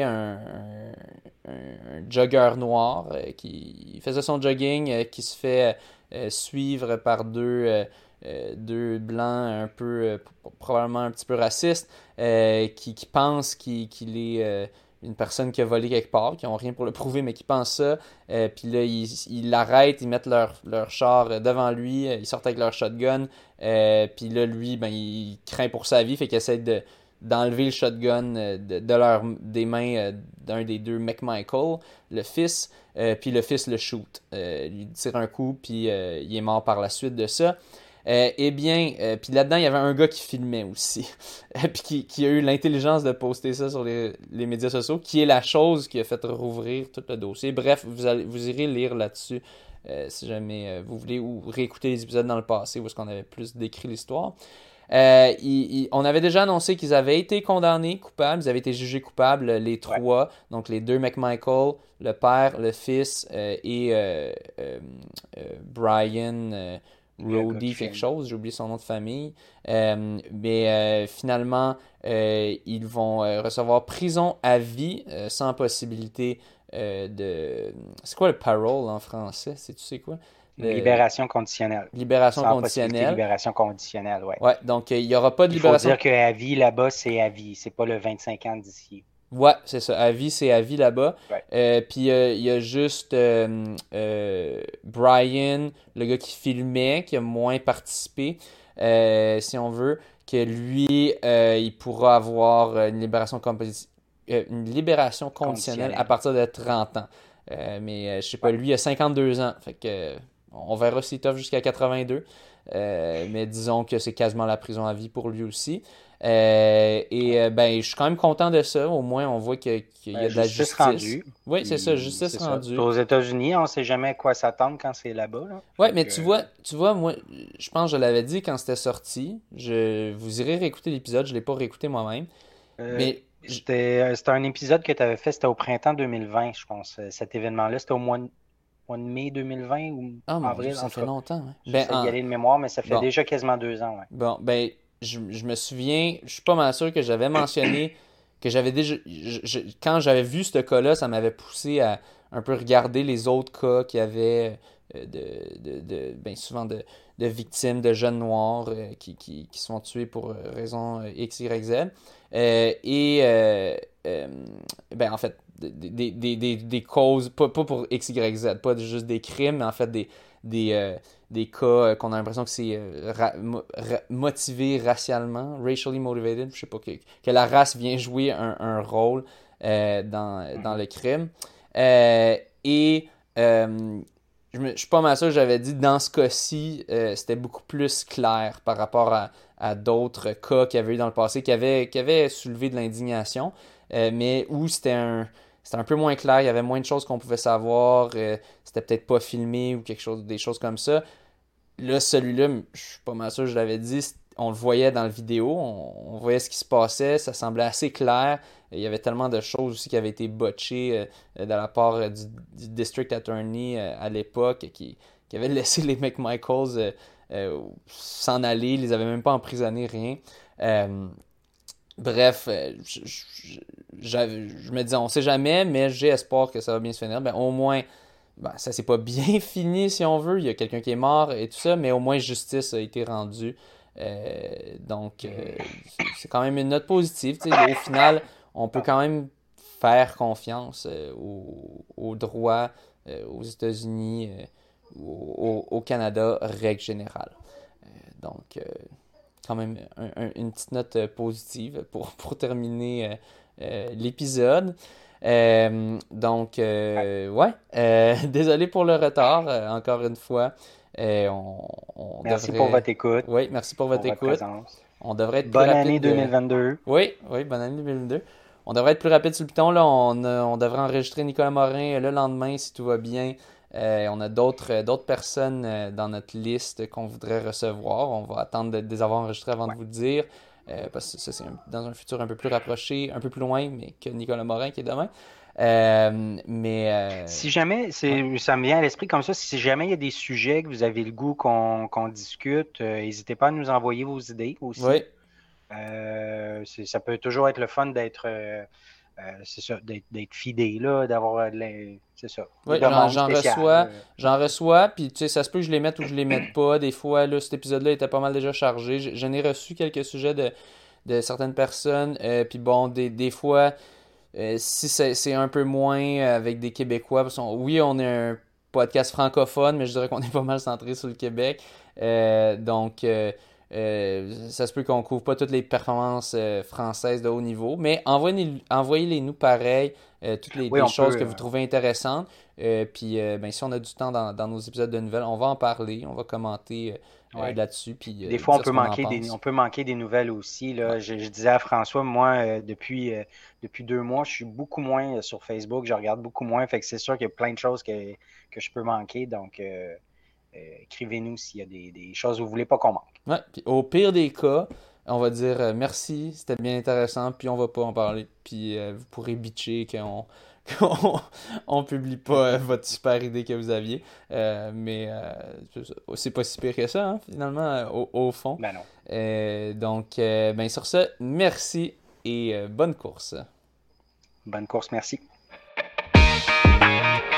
un jogger noir qui faisait son jogging, qui se fait suivre par deux blancs un peu, probablement un petit peu racistes, qui pensent qu'il est une personne qui a volé quelque part, qui n'ont rien pour le prouver, mais qui pensent ça. Puis là, ils l'arrêtent, ils mettent leur char devant lui, ils sortent avec leur shotgun. Puis là, lui, ben, il craint pour sa vie, fait qu'il essaie d'enlever le shotgun des mains d'un des deux, McMichael, le fils. Puis le fils le shoot. Il tire un coup, puis il est mort par la suite de ça. Puis là-dedans, il y avait un gars qui filmait aussi. Puis qui a eu l'intelligence de poster ça sur les médias sociaux, qui est la chose qui a fait rouvrir tout le dossier. Bref, vous irez lire là-dessus si jamais vous voulez, ou réécouter les épisodes dans le passé où est-ce qu'on avait plus décrit l'histoire. On avait déjà annoncé qu'ils avaient été condamnés coupables, ils avaient été jugés coupables, les trois, donc les deux McMichael, le père, le fils Brian Roddy quelque chose, j'ai oublié son nom de famille. Finalement, ils vont recevoir prison à vie sans possibilité de... C'est quoi le parole en français? Tu sais quoi? Libération conditionnelle. Libération Sans conditionnelle. possibilité de libération conditionnelle, ouais. Ouais, donc il n'y aura pas de Il faut libération. dire qu'à vie, là-bas, c'est à vie. C'est pas le 25 ans d'ici. Ouais, c'est ça. À vie, c'est à vie là-bas. Ouais. Puis il y a juste Brian, le gars qui filmait, qui a moins participé, si on veut, que lui, il pourra avoir une libération conditionnelle à partir de 30 ans. Mais je sais pas, lui, il a 52 ans. Fait que on verra s'il t'offre jusqu'à 82. Mais disons que c'est quasiment la prison à vie pour lui aussi. Ben, je suis quand même content de ça. Au moins, on voit qu'il y a de la justice. Rendue. Oui, c'est ça, justice rendue. Aux États-Unis, on ne sait jamais à quoi s'attendre quand c'est là-bas. Là. Oui, mais tu vois, moi, je pense que je l'avais dit quand c'était sorti. Vous irez réécouter l'épisode, je ne l'ai pas réécouté moi-même. Mais c'était un épisode que tu avais fait, c'était au printemps 2020, je pense. Cet événement-là, c'était au mois de mai 2020 ou avril. Ça fait longtemps. Hein. J'essaie d'y aller de mémoire, mais ça fait déjà quasiment 2 ans. Ouais. Bon, ben, je me souviens, je suis pas mal sûr que j'avais mentionné que j'avais déjà. Quand j'avais vu ce cas-là, ça m'avait poussé à un peu regarder les autres cas qu'il y avait ben, souvent de victimes de jeunes noirs qui sont tués pour raison X, Y, Z. Ben, en fait, des causes, pas pour X, Y, Z, pas juste des crimes, mais en fait des cas qu'on a l'impression que c'est motivé racialement, racially motivated, je sais pas, que la race vient jouer un rôle dans le crime. Je suis pas mal sûr que j'avais dit, dans ce cas-ci, c'était beaucoup plus clair par rapport à d'autres cas qu'il y avait eu dans le passé, qui avaient soulevé de l'indignation, mais où c'était un peu moins clair, il y avait moins de choses qu'on pouvait savoir, c'était peut-être pas filmé ou des choses comme ça. Là, celui-là, je suis pas mal sûr, je l'avais dit, on le voyait dans la vidéo, on voyait ce qui se passait, ça semblait assez clair. Il y avait tellement de choses aussi qui avaient été botchées de la part du District Attorney à l'époque qui avait laissé les McMichaels s'en aller, ils les avaient même pas emprisonnés, rien. Bref, je me disais, on sait jamais, mais j'ai espoir que ça va bien se finir. Ben, au moins, ça s'est pas bien fini, si on veut. Il y a quelqu'un qui est mort et tout ça, mais au moins justice a été rendue. Donc, c'est quand même une note positive. Au final, on peut quand même faire confiance aux droits aux États-Unis, au Canada, règle générale. Donc, quand même une petite note positive pour terminer l'épisode. Donc, désolé pour le retard, encore une fois. Merci pour votre écoute, Oui, merci pour votre pour votre écoute. présence. On devrait être plus Bonne année rapide. 2022. Oui, bonne année 2022. On devrait être plus rapide sur le piton. Là, on devrait enregistrer Nicolas Morin le lendemain si tout va bien. On a d'autres personnes dans notre liste qu'on voudrait recevoir. On va attendre de les avoir enregistrés avant de vous le dire. Parce que ça, c'est dans un futur un peu plus rapproché, un peu plus loin, mais que Nicolas Morin qui est demain. Si jamais, Ouais. ça me vient à l'esprit comme ça, si jamais il y a des sujets que vous avez le goût qu'on discute, n'hésitez pas à nous envoyer vos idées aussi. Oui, Ça peut toujours être le fun c'est ça, d'être fidé, là, d'avoir c'est ça, des oui, demandes spéciales. j'en reçois, puis tu sais, ça se peut que je les mette ou que je les mette pas. Des fois, là, cet épisode-là était pas mal déjà chargé. J'en ai reçu quelques sujets de certaines personnes, puis bon, des fois, si c'est un peu moins avec des Québécois, parce oui, on est un podcast francophone, mais je dirais qu'on est pas mal centré sur le Québec. Ça se peut qu'on couvre pas toutes les performances françaises de haut niveau, mais envoyez-les nous pareil, toutes Oui, les on choses peut. que vous trouvez intéressantes. Puis ben, si on a du temps dans nos épisodes de nouvelles, on va en parler, on va commenter Ouais. là-dessus, puis Des fois, dire ce qu'on en on pense. peut manquer des nouvelles aussi, Ouais. là. Je disais à François, moi, depuis 2 mois, je suis beaucoup moins sur Facebook, je regarde beaucoup moins. Fait que c'est sûr qu'il y a plein de choses que je peux manquer. Donc, écrivez-nous s'il y a des choses que vous voulez pas qu'on manque. Ouais, puis au pire des cas, on va dire merci, c'était bien intéressant, puis on va pas en parler. Puis vous pourrez bitcher qu'on on publie pas votre super idée que vous aviez. C'est pas si pire que ça, hein, finalement, au fond. Ben non. Ben sur ce, merci et bonne course. Bonne course, merci.